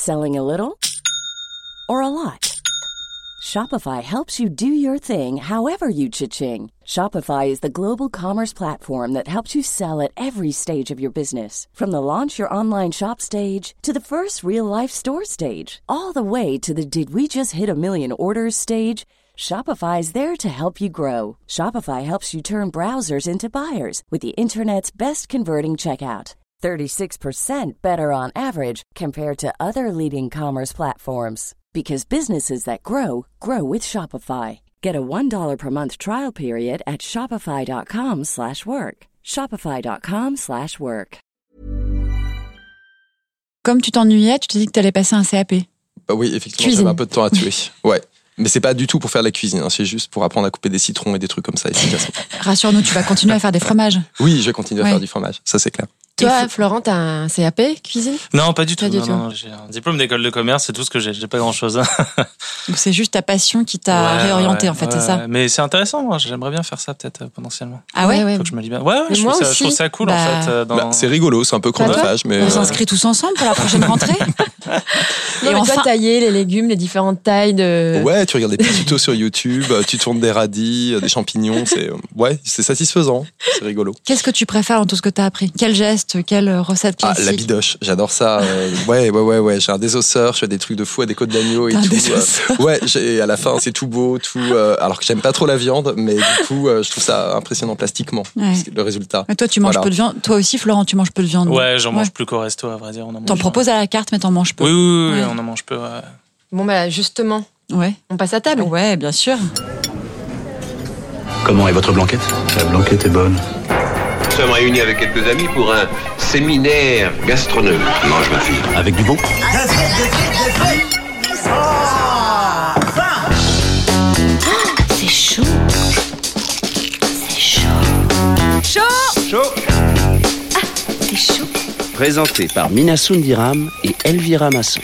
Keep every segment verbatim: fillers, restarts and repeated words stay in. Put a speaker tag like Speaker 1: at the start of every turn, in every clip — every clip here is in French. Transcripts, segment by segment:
Speaker 1: Selling a little or a lot? Shopify helps you do your thing however you cha-ching. Shopify is the global commerce platform that helps you sell at every stage of your business. From the launch your online shop stage to the first real-life store stage, all the way to the did we just hit a million orders stage. Shopify is there to help you grow. Shopify helps you turn browsers into buyers with the internet's best converting checkout. thirty-six percent better on average compared to other leading commerce platforms. Because businesses that grow, grow with Shopify. Get a one dollar per month trial period at shopify.com slash work. Shopify.com slash work.
Speaker 2: Comme tu t'ennuyais, tu t'es dit que tu allais passer un C A P.
Speaker 3: Bah oui, effectivement,
Speaker 2: Cuisine.
Speaker 3: j'avais un peu de temps à tuer. Ouais. Mais c'est pas du tout pour faire de la cuisine, hein. C'est juste pour apprendre à couper des citrons et des trucs comme ça efficacement.
Speaker 2: Rassure-nous, tu vas continuer à faire des fromages.
Speaker 3: Oui, je vais continuer à
Speaker 2: Ouais.
Speaker 3: faire du fromage, ça c'est clair.
Speaker 4: Toi, Florent, t'as un C A P cuisine ?
Speaker 5: Non, pas du tout.
Speaker 4: Pas du
Speaker 5: non,
Speaker 4: tout.
Speaker 5: non, j'ai un diplôme d'école de commerce, c'est tout ce que j'ai. J'ai pas grand-chose.
Speaker 2: Donc c'est juste ta passion qui t'a
Speaker 5: Ouais,
Speaker 2: réorienté
Speaker 5: ouais,
Speaker 2: en fait,
Speaker 5: ouais,
Speaker 2: c'est ça ?
Speaker 5: ouais. Mais c'est intéressant, moi. J'aimerais bien faire ça peut-être euh, potentiellement.
Speaker 2: Ah ouais,
Speaker 4: ouais.
Speaker 5: Faut que je me libère. Ouais, ouais,
Speaker 4: Mais
Speaker 5: je,
Speaker 4: moi
Speaker 5: trouve ça, je
Speaker 4: aussi.
Speaker 5: trouve ça cool
Speaker 2: Bah,
Speaker 5: en fait. euh, dans...
Speaker 3: Bah, c'est rigolo, c'est un peu chronophage, mais
Speaker 2: On
Speaker 3: euh,
Speaker 2: s'inscrit tous ensemble pour la prochaine rentrée.
Speaker 4: Non,
Speaker 2: Et
Speaker 4: mais
Speaker 2: enfin,
Speaker 4: toi, tailler les légumes, les différentes tailles de...
Speaker 3: ouais, tu regardes des petits tutos sur YouTube, euh, tu tournes des radis, euh, des champignons, c'est euh, ouais, c'est satisfaisant, c'est rigolo.
Speaker 2: qu'est-ce que tu préfères dans tout ce que t'as appris ? Quel geste, quelle recette
Speaker 3: Ah,
Speaker 2: classique ?
Speaker 3: la bidoche, j'adore ça. euh, ouais, ouais, ouais, ouais. J'ai un désosseur, je fais des trucs de fou à des côtes d'agneau et
Speaker 2: T'as un
Speaker 3: tout.
Speaker 2: désosseur.
Speaker 3: euh, ouais, j'ai, à la fin, c'est tout beau, tout. euh, alors que j'aime pas trop la viande, mais du coup, euh, je trouve ça impressionnant plastiquement,
Speaker 2: Ouais.
Speaker 3: le résultat.
Speaker 2: Mais toi, tu manges
Speaker 3: Voilà.
Speaker 2: peu de viande. Toi aussi, Florent, tu manges peu de viande.
Speaker 5: Ouais, j'en mange
Speaker 2: Ouais.
Speaker 5: plus qu'au resto, à vrai dire. On en mange,
Speaker 2: T'en proposes à la carte, mais t'en manges peu.
Speaker 5: Oui, oui, oui, oui,
Speaker 2: Ouais.
Speaker 5: on en mange peu. Ouais.
Speaker 4: Bon, bah, justement,
Speaker 2: Ouais.
Speaker 4: on passe à table.
Speaker 2: Ouais, bien sûr.
Speaker 6: Comment est votre blanquette ? La blanquette est bonne.
Speaker 7: Nous sommes réunis avec quelques amis pour un séminaire gastronomique. Mange ma fille.
Speaker 6: Avec du bon ?
Speaker 8: C'est chaud. C'est chaud. Chaud.
Speaker 7: Chaud.
Speaker 8: C'est chaud.
Speaker 9: Présenté par Mina Sundiram et Elvira Masson.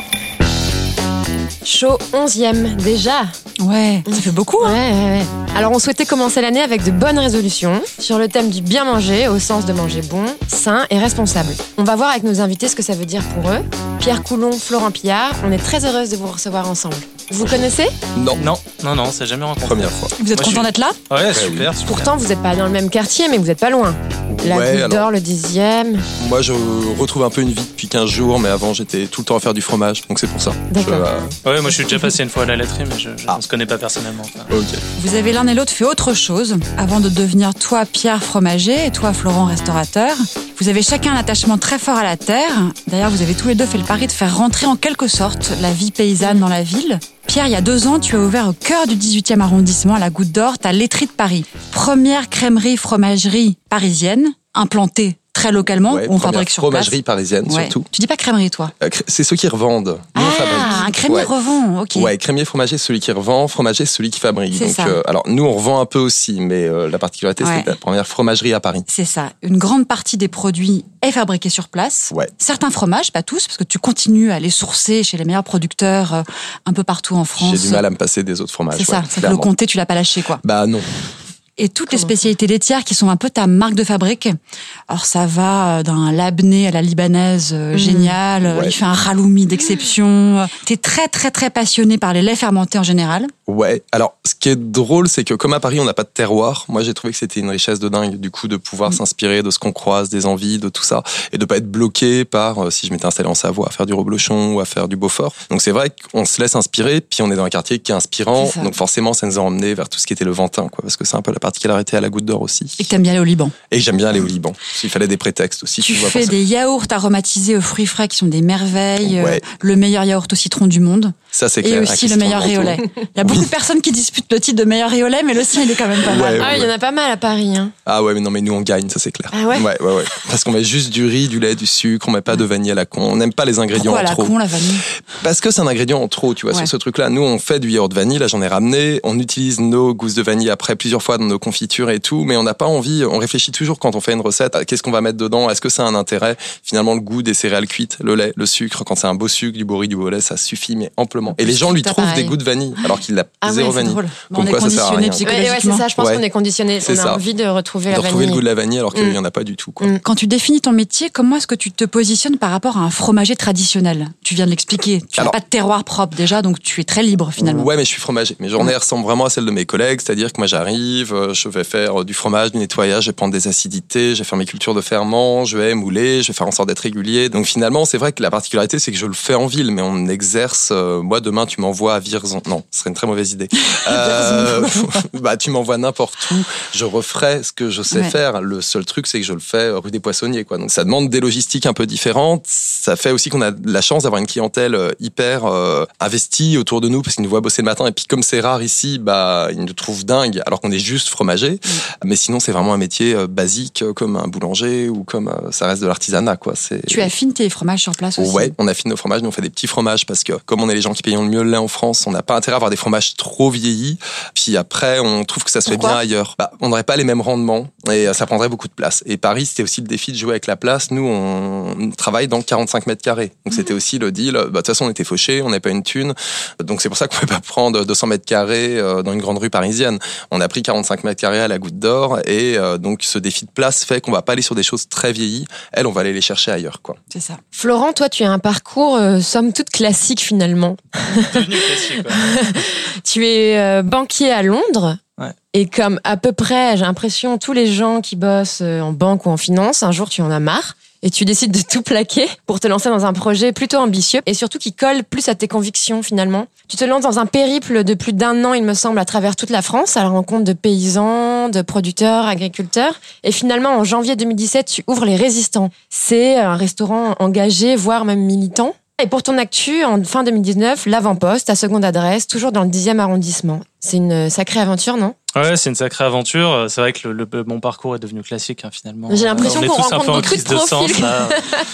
Speaker 4: Chaud onzième, déjà.
Speaker 2: Ouais, ça fait beaucoup.
Speaker 4: Ouais,
Speaker 2: Hein.
Speaker 4: ouais, ouais. Alors, on souhaitait commencer l'année avec de bonnes résolutions sur le thème du bien manger, au sens de manger bon, sain et responsable. On va voir avec nos invités ce que ça veut dire pour eux. Pierre Coulon, Florent Pillard, on est très heureuse de vous recevoir ensemble. Vous connaissez ?
Speaker 3: Non,
Speaker 5: Non, non, non, c'est jamais rencontré.
Speaker 3: première fois.
Speaker 2: Vous êtes
Speaker 5: Moi, je
Speaker 2: content
Speaker 5: suis-
Speaker 2: d'être là ?
Speaker 5: Ouais, super, super.
Speaker 4: Pourtant, vous n'êtes pas dans le même quartier, mais vous n'êtes pas loin. La
Speaker 3: Ouais,
Speaker 4: Goutte
Speaker 3: alors,
Speaker 4: d'Or, le dixième.
Speaker 3: moi, je retrouve un peu une vie depuis quinze jours, mais avant, j'étais tout le temps à faire du fromage, donc c'est pour ça.
Speaker 4: D'accord.
Speaker 3: Je, euh,
Speaker 5: Ouais, moi je suis déjà passé une fois à la laiterie, mais je, je
Speaker 3: Ah.
Speaker 5: ne se connais pas personnellement. quoi.
Speaker 3: ok.
Speaker 2: Vous avez l'un et l'autre fait autre chose avant de devenir toi Pierre fromager et toi Florent restaurateur. Vous avez chacun un attachement très fort à la terre. D'ailleurs, vous avez tous les deux fait le pari de faire rentrer en quelque sorte la vie paysanne dans la ville. Pierre, il y a deux ans, tu as ouvert au cœur du dix-huitième arrondissement, à la Goutte d'Or, ta laiterie de Paris. Première crèmerie-fromagerie parisienne, implantée très localement,
Speaker 3: Ouais,
Speaker 2: où on
Speaker 3: première
Speaker 2: fabrique sur place.
Speaker 3: fromagerie parisienne,
Speaker 2: Ouais.
Speaker 3: surtout.
Speaker 2: Tu dis pas crèmerie, toi ?
Speaker 3: Euh, cré- C'est ceux qui revendent. Nous, on fabrique.
Speaker 2: Ah, un crémier
Speaker 3: Ouais.
Speaker 2: revend, ok.
Speaker 3: Ouais, crémier fromager, celui qui revend, fromager, celui qui fabrique.
Speaker 2: C'est
Speaker 3: Donc,
Speaker 2: ça.
Speaker 3: euh, alors nous, on revend un peu aussi, mais euh, la particularité,
Speaker 2: Ouais.
Speaker 3: c'est la première fromagerie à Paris.
Speaker 2: C'est ça. Une grande partie des produits est fabriquée sur place.
Speaker 3: Ouais.
Speaker 2: Certains fromages, pas tous, parce que tu continues à les sourcer chez les meilleurs producteurs euh, un peu partout en France.
Speaker 3: J'ai du mal à me passer des autres fromages.
Speaker 2: C'est
Speaker 3: ouais,
Speaker 2: ça. C'est que le
Speaker 3: clairement.
Speaker 2: comté, tu l'as pas lâché, quoi.
Speaker 3: Bah non.
Speaker 2: Et toutes les spécialités laitières qui sont un peu ta marque de fabrique. Alors ça va d'un labné à la libanaise euh, génial.
Speaker 3: Ouais.
Speaker 2: Il fait un raloumi d'exception. T'es très très très passionné par les laits fermentés en général.
Speaker 3: Ouais. Alors, ce qui est drôle, c'est que comme à Paris, on n'a pas de terroir. Moi, j'ai trouvé que c'était une richesse de dingue, du coup, de pouvoir s'inspirer de ce qu'on croise, des envies, de tout ça, et de pas être bloqué par euh, si je m'étais installé en Savoie à faire du reblochon ou à faire du Beaufort. Donc c'est vrai qu'on se laisse inspirer, puis on est dans un quartier qui est inspirant,
Speaker 2: C'est ça.
Speaker 3: donc forcément, ça nous a emmené vers tout ce qui était le Ventin, quoi, parce que c'est un peu la particularité à la Goutte d'Or aussi.
Speaker 2: Et que t'aimes bien aller au Liban.
Speaker 3: Et j'aime bien aller au Liban. S'il fallait des prétextes aussi.
Speaker 2: Tu
Speaker 3: vois,
Speaker 2: fais
Speaker 3: pour ça.
Speaker 2: des yaourts aromatisés aux fruits frais qui sont des merveilles.
Speaker 3: Ouais.
Speaker 2: euh, Le meilleur yaourt au citron du monde.
Speaker 3: Ça, c'est
Speaker 2: Et
Speaker 3: clair.
Speaker 2: aussi
Speaker 3: avec
Speaker 2: le
Speaker 3: citron
Speaker 2: meilleur
Speaker 3: Branto.
Speaker 2: riolet. Il y a beaucoup de personnes qui disputent le titre de meilleur riolet, mais le sien, il est quand même pas mal.
Speaker 3: Ouais,
Speaker 4: Ah, il y en a pas mal à Paris. Hein.
Speaker 3: Ah ouais, mais non, mais nous on gagne, ça c'est clair.
Speaker 4: Ah ouais
Speaker 3: Ouais, ouais, ouais. Parce qu'on met juste du riz, du lait, du sucre, on met pas de vanille à la con. On n'aime pas les ingrédients
Speaker 2: Pourquoi à
Speaker 3: en
Speaker 2: la
Speaker 3: trop.
Speaker 2: con, la vanille?
Speaker 3: Parce que c'est un ingrédient en trop, tu vois,
Speaker 2: Ouais.
Speaker 3: sur ce truc-là. Nous, on fait du yaourt vanille, là j'en ai ramené. On utilise nos gousses de vanille après plusieurs fois dans nos confitures et tout, mais on n'a pas envie, on réfléchit toujours quand on fait une recette, à qu'est-ce qu'on va mettre dedans, est-ce que ça a un intérêt? Finalement, le goût des céréales cuites, le lait, le sucre, quand c'est un beau sucre, du beau riz, du beau lait, ça suffit, mais amplement. simplement. Et les gens lui trouvent
Speaker 4: pareil.
Speaker 3: des goûts de vanille, alors qu'il a
Speaker 2: Ah
Speaker 3: zéro
Speaker 2: ouais, c'est
Speaker 3: vanille.
Speaker 2: drôle.
Speaker 3: Comme
Speaker 2: On est
Speaker 3: quoi, ça sert à
Speaker 2: conditionné
Speaker 3: rien.
Speaker 2: psychologiquement.
Speaker 4: Ouais, ouais, c'est ça, je pense
Speaker 3: Ouais.
Speaker 4: qu'on est conditionné.
Speaker 3: C'est
Speaker 4: On a
Speaker 3: ça.
Speaker 4: envie de retrouver
Speaker 3: De
Speaker 4: la
Speaker 3: retrouver
Speaker 4: vanille.
Speaker 3: le goût de la vanille, alors qu'il
Speaker 4: Mm.
Speaker 3: n'y en a pas du tout, quoi.
Speaker 4: Mm.
Speaker 2: Quand tu définis ton métier, comment est-ce que tu te positionnes par rapport à un fromager traditionnel ? Tu viens de l'expliquer. Tu n'as
Speaker 3: Alors-
Speaker 2: pas de terroir propre déjà, donc tu es très libre finalement.
Speaker 3: Ouais, mais je suis fromager. Mes journées ressemblent vraiment à celles de mes collègues, c'est-à-dire que moi j'arrive, euh, je vais faire du fromage, du nettoyage, je vais prendre des acidités, je vais faire mes cultures de ferment, je vais mouler, je vais faire en sorte d'être régulier. Donc finalement, c'est vrai que la particularité, c'est que je le fais en ville, mais on exerce. Euh, moi, demain, tu m'envoies à Vierzon. Non, ce serait une très mauvaise idée. Euh, bah, tu m'envoies n'importe où, je referai ce que je sais
Speaker 2: Ouais.
Speaker 3: faire. Le seul truc, c'est que je le fais rue des Poissonniers, quoi. Donc ça demande des logistiques un peu différentes. Ça fait aussi qu'on a la chance d'avoir une clientèle euh, hyper euh, investie autour de nous, parce qu'ils nous voient bosser le matin. Et puis comme c'est rare ici, bah ils nous trouvent dingues, alors qu'on est juste fromager. Mmh. Mais sinon, c'est vraiment un métier euh, basique, euh, comme un boulanger ou comme euh, ça reste de l'artisanat, quoi. C'est...
Speaker 2: Tu affines tes fromages sur place aussi.
Speaker 3: Ouais, on affine nos fromages. Nous, on fait des petits fromages parce que comme on est les gens qui payent le mieux le lait en France, on n'a pas intérêt à avoir des fromages trop vieillis. Puis après, on trouve que ça se
Speaker 2: Pourquoi
Speaker 3: fait bien ailleurs. Bah, on n'aurait pas les mêmes rendements et ça prendrait beaucoup de place. Et Paris, c'était aussi le défi de jouer avec la place. Nous, on travaille dans quarante-cinq mètres carrés. Donc c'était aussi le deal. Bah, de toute façon, on était fauchés, on n'avait pas une thune. Donc c'est pour ça qu'on ne pouvait pas prendre deux cents mètres carrés dans une grande rue parisienne. On a pris quarante-cinq mètres carrés à la Goutte d'Or et euh, donc ce défi de place fait qu'on va pas aller sur des choses très vieillies. Elles, on va aller les chercher ailleurs, quoi.
Speaker 2: C'est ça.
Speaker 4: Florent, toi, tu as un parcours euh, somme toute classique finalement.
Speaker 5: Devenu classique, ouais.
Speaker 4: Tu es euh, banquier à Londres.
Speaker 5: Ouais.
Speaker 4: Et comme à peu près, j'ai l'impression, tous les gens qui bossent en banque ou en finance, un jour tu en as marre et tu décides de tout plaquer pour te lancer dans un projet plutôt ambitieux et surtout qui colle plus à tes convictions finalement. Tu te lances dans un périple de plus d'un an, il me semble, à travers toute la France, à la rencontre de paysans, de producteurs, agriculteurs. Et finalement, en janvier deux mille dix-sept, tu ouvres Les Résistants. C'est un restaurant engagé, voire même militant. Et pour ton actu, en fin deux mille dix-neuf, l'Avant-Poste, ta seconde adresse, toujours dans le dixième arrondissement. C'est une sacrée aventure, non ?
Speaker 5: Ouais, c'est une sacrée aventure. C'est vrai que le, le, mon parcours est devenu classique, hein, finalement.
Speaker 4: J'ai l'impression
Speaker 5: on est
Speaker 4: qu'on
Speaker 5: tous un
Speaker 4: rencontre
Speaker 5: peu en
Speaker 4: beaucoup de
Speaker 5: crise de sens.
Speaker 4: profils.
Speaker 5: Là.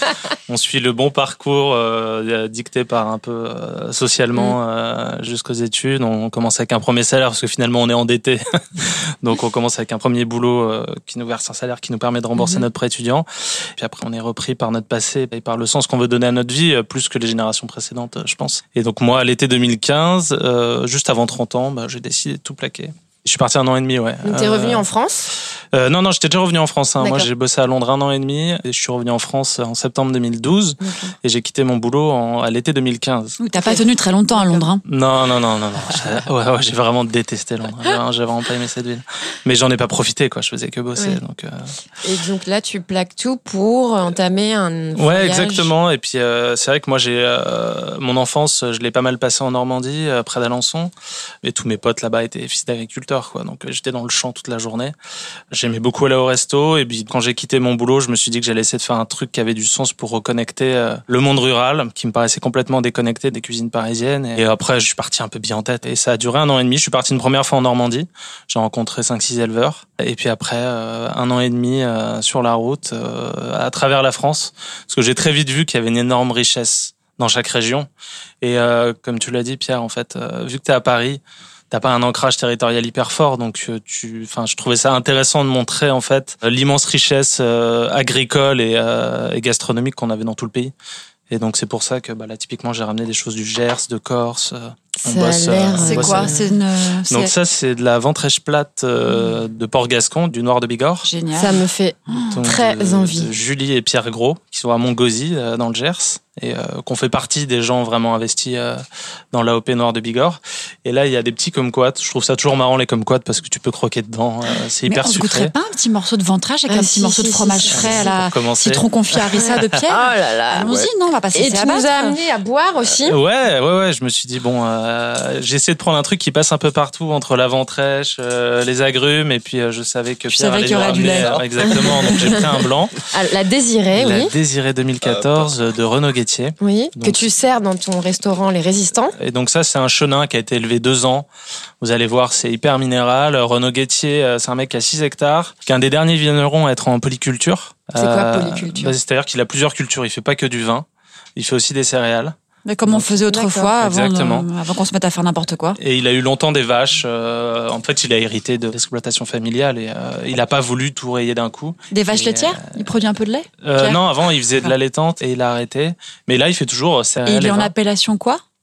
Speaker 5: On suit le bon parcours euh, dicté par un peu euh, socialement
Speaker 4: Mm.
Speaker 5: euh, jusqu'aux études. On commence avec un premier salaire parce que finalement on est endetté. Donc on commence avec un premier boulot euh, qui nous verse un salaire qui nous permet de rembourser mm-hmm. notre prêt étudiant. Puis après on est repris par notre passé et par le sens qu'on veut donner à notre vie, plus que les générations précédentes, je pense. Et donc moi, à l'été deux mille quinze, euh, juste avant trente ans, bah, j'ai décidé de tout plaquer. Je suis parti un an et demi, ouais.
Speaker 4: Donc t'es revenu euh, en France ?
Speaker 5: euh, Non, non, j'étais déjà revenu en France. Hein. Moi, j'ai bossé à Londres un an et demi et je suis revenu en France en septembre deux mille douze okay. et j'ai quitté mon boulot en, à l'été deux mille quinze.
Speaker 2: T'as okay. pas tenu très longtemps à Londres, hein ?
Speaker 5: Non, non, non, non, non. Ouais, ouais, j'ai vraiment détesté Londres. J'ai vraiment pas aimé cette ville. Mais j'en ai pas profité, quoi. Je faisais que bosser.
Speaker 4: Oui.
Speaker 5: Donc, euh...
Speaker 4: Et donc là, tu plaques tout pour entamer un voyage.
Speaker 5: Ouais, exactement. Et puis euh, c'est vrai que moi, j'ai euh, mon enfance, je l'ai pas mal passée en Normandie, euh, près d'Alençon. Et tous mes potes là-bas étaient fils d'agriculteurs, quoi. Donc j'étais dans le champ toute la journée. J'aimais beaucoup aller au resto. Et puis quand j'ai quitté mon boulot, je me suis dit que j'allais essayer de faire un truc qui avait du sens pour reconnecter euh, le monde rural, qui me paraissait complètement déconnecté des cuisines parisiennes. Et après, je suis parti un peu bien en tête. Et ça a duré un an et demi. Je suis parti une première fois en Normandie. J'ai rencontré cinq six éleveurs. Et puis après, euh, un an et demi euh, sur la route, euh, à travers la France. Parce que j'ai très vite vu qu'il y avait une énorme richesse dans chaque région. Et euh, comme tu l'as dit, Pierre, en fait, euh, vu que t'es à Paris, t'as pas un ancrage territorial hyper fort, donc tu, enfin, je trouvais ça intéressant de montrer en fait l'immense richesse euh, agricole et, euh, et gastronomique qu'on avait dans tout le pays. Et donc c'est pour ça que bah, là typiquement j'ai ramené des choses du Gers, de Corse. Euh,
Speaker 4: on ça bosse, a l'air. Euh,
Speaker 2: c'est quoi C'est une. C'est...
Speaker 5: Donc ça c'est de la ventrèche plate euh, de Port-Gascon, du Noir de Bigorre.
Speaker 2: Génial.
Speaker 4: Ça me fait donc, très
Speaker 5: de,
Speaker 4: envie.
Speaker 5: De Julie et Pierre Gros qui sont à Montgauzy euh, dans le Gers. Et euh, qu'on fait partie des gens vraiment investis euh, dans l'A O P Noir de Bigorre. Et là, il y a des petits kumquats. Je trouve ça toujours marrant, les kumquats, parce que tu peux croquer dedans. Euh, c'est hyper
Speaker 2: sucré. Mais on se
Speaker 5: goûterait
Speaker 2: pas un petit morceau de ventrage avec ah, un
Speaker 4: si,
Speaker 2: petit morceau
Speaker 4: si,
Speaker 2: de fromage
Speaker 4: si,
Speaker 2: frais
Speaker 4: si,
Speaker 2: à la citron confit harissa de Pierre?
Speaker 4: Oh là là.
Speaker 2: Allons-y, ouais. Non, on va pas se laisser
Speaker 4: Et tu
Speaker 2: abattre.
Speaker 4: nous as amené à boire aussi?
Speaker 5: euh, Ouais, ouais, ouais. Je me suis dit, bon, euh, j'ai essayé de prendre un truc qui passe un peu partout entre la ventrèche, euh, les agrumes, et puis euh, je savais que
Speaker 2: je
Speaker 5: Pierre
Speaker 2: savais
Speaker 5: allait
Speaker 2: qu'il y aurait du lait.
Speaker 5: Euh, exactement, donc j'ai pris un blanc.
Speaker 4: Ah, la Désirée,
Speaker 5: la
Speaker 4: oui.
Speaker 5: La Désirée deux mille quatorze de Renaud Guettier.
Speaker 4: Oui,
Speaker 5: donc,
Speaker 4: que tu sers dans ton restaurant Les Résistants.
Speaker 5: Et donc ça, c'est un chenin qui a été élevé deux ans. Vous allez voir, c'est hyper minéral. Renaud Guettier, c'est un mec qui a six hectares, qui est un des derniers vignerons à être en polyculture.
Speaker 4: C'est quoi, polyculture?
Speaker 5: euh, bah, C'est-à-dire qu'il a plusieurs cultures. Il fait pas que du vin. Il fait aussi des céréales.
Speaker 2: Mais comme on faisait autrefois, avant, de, avant qu'on se mette à faire n'importe quoi.
Speaker 5: Et il a eu longtemps des vaches. Euh, en fait, il a hérité de l'exploitation familiale et euh, il n'a pas voulu tout rayer d'un coup.
Speaker 2: Des vaches
Speaker 5: et,
Speaker 2: laitières
Speaker 5: euh,
Speaker 2: Il produit un peu de lait
Speaker 5: euh, Non, avant, il faisait de la laitante et il a arrêté. Mais là, il fait toujours céréales.
Speaker 2: Et il est
Speaker 5: et
Speaker 2: en
Speaker 5: vin.
Speaker 2: appellation quoi?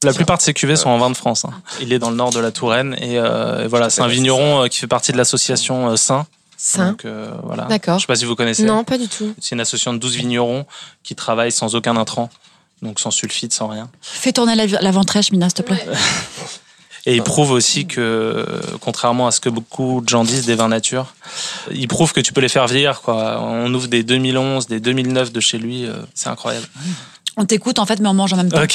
Speaker 5: La plupart de ces cuvées sont en vin de France. Hein. Il est dans le nord de la Touraine et, euh, et voilà, c'est un vigneron qui fait partie de l'association euh, Saint.
Speaker 4: Saint.
Speaker 5: Donc, euh, voilà.
Speaker 4: D'accord.
Speaker 5: Je sais pas si vous connaissez.
Speaker 4: Non, pas du tout.
Speaker 5: C'est une association de douze vignerons qui travaillent sans aucun intrant, donc sans sulfite, sans rien.
Speaker 2: Fais tourner la, la ventrèche, Mina, s'il te plaît.
Speaker 5: Et il prouve aussi que, contrairement à ce que beaucoup de gens disent des vins nature, il prouve que tu peux les faire vieillir, quoi. On ouvre des deux mille onze, des deux mille neuf de chez lui, euh, c'est incroyable.
Speaker 2: On t'écoute en fait, mais on mange en même temps.
Speaker 5: Ok.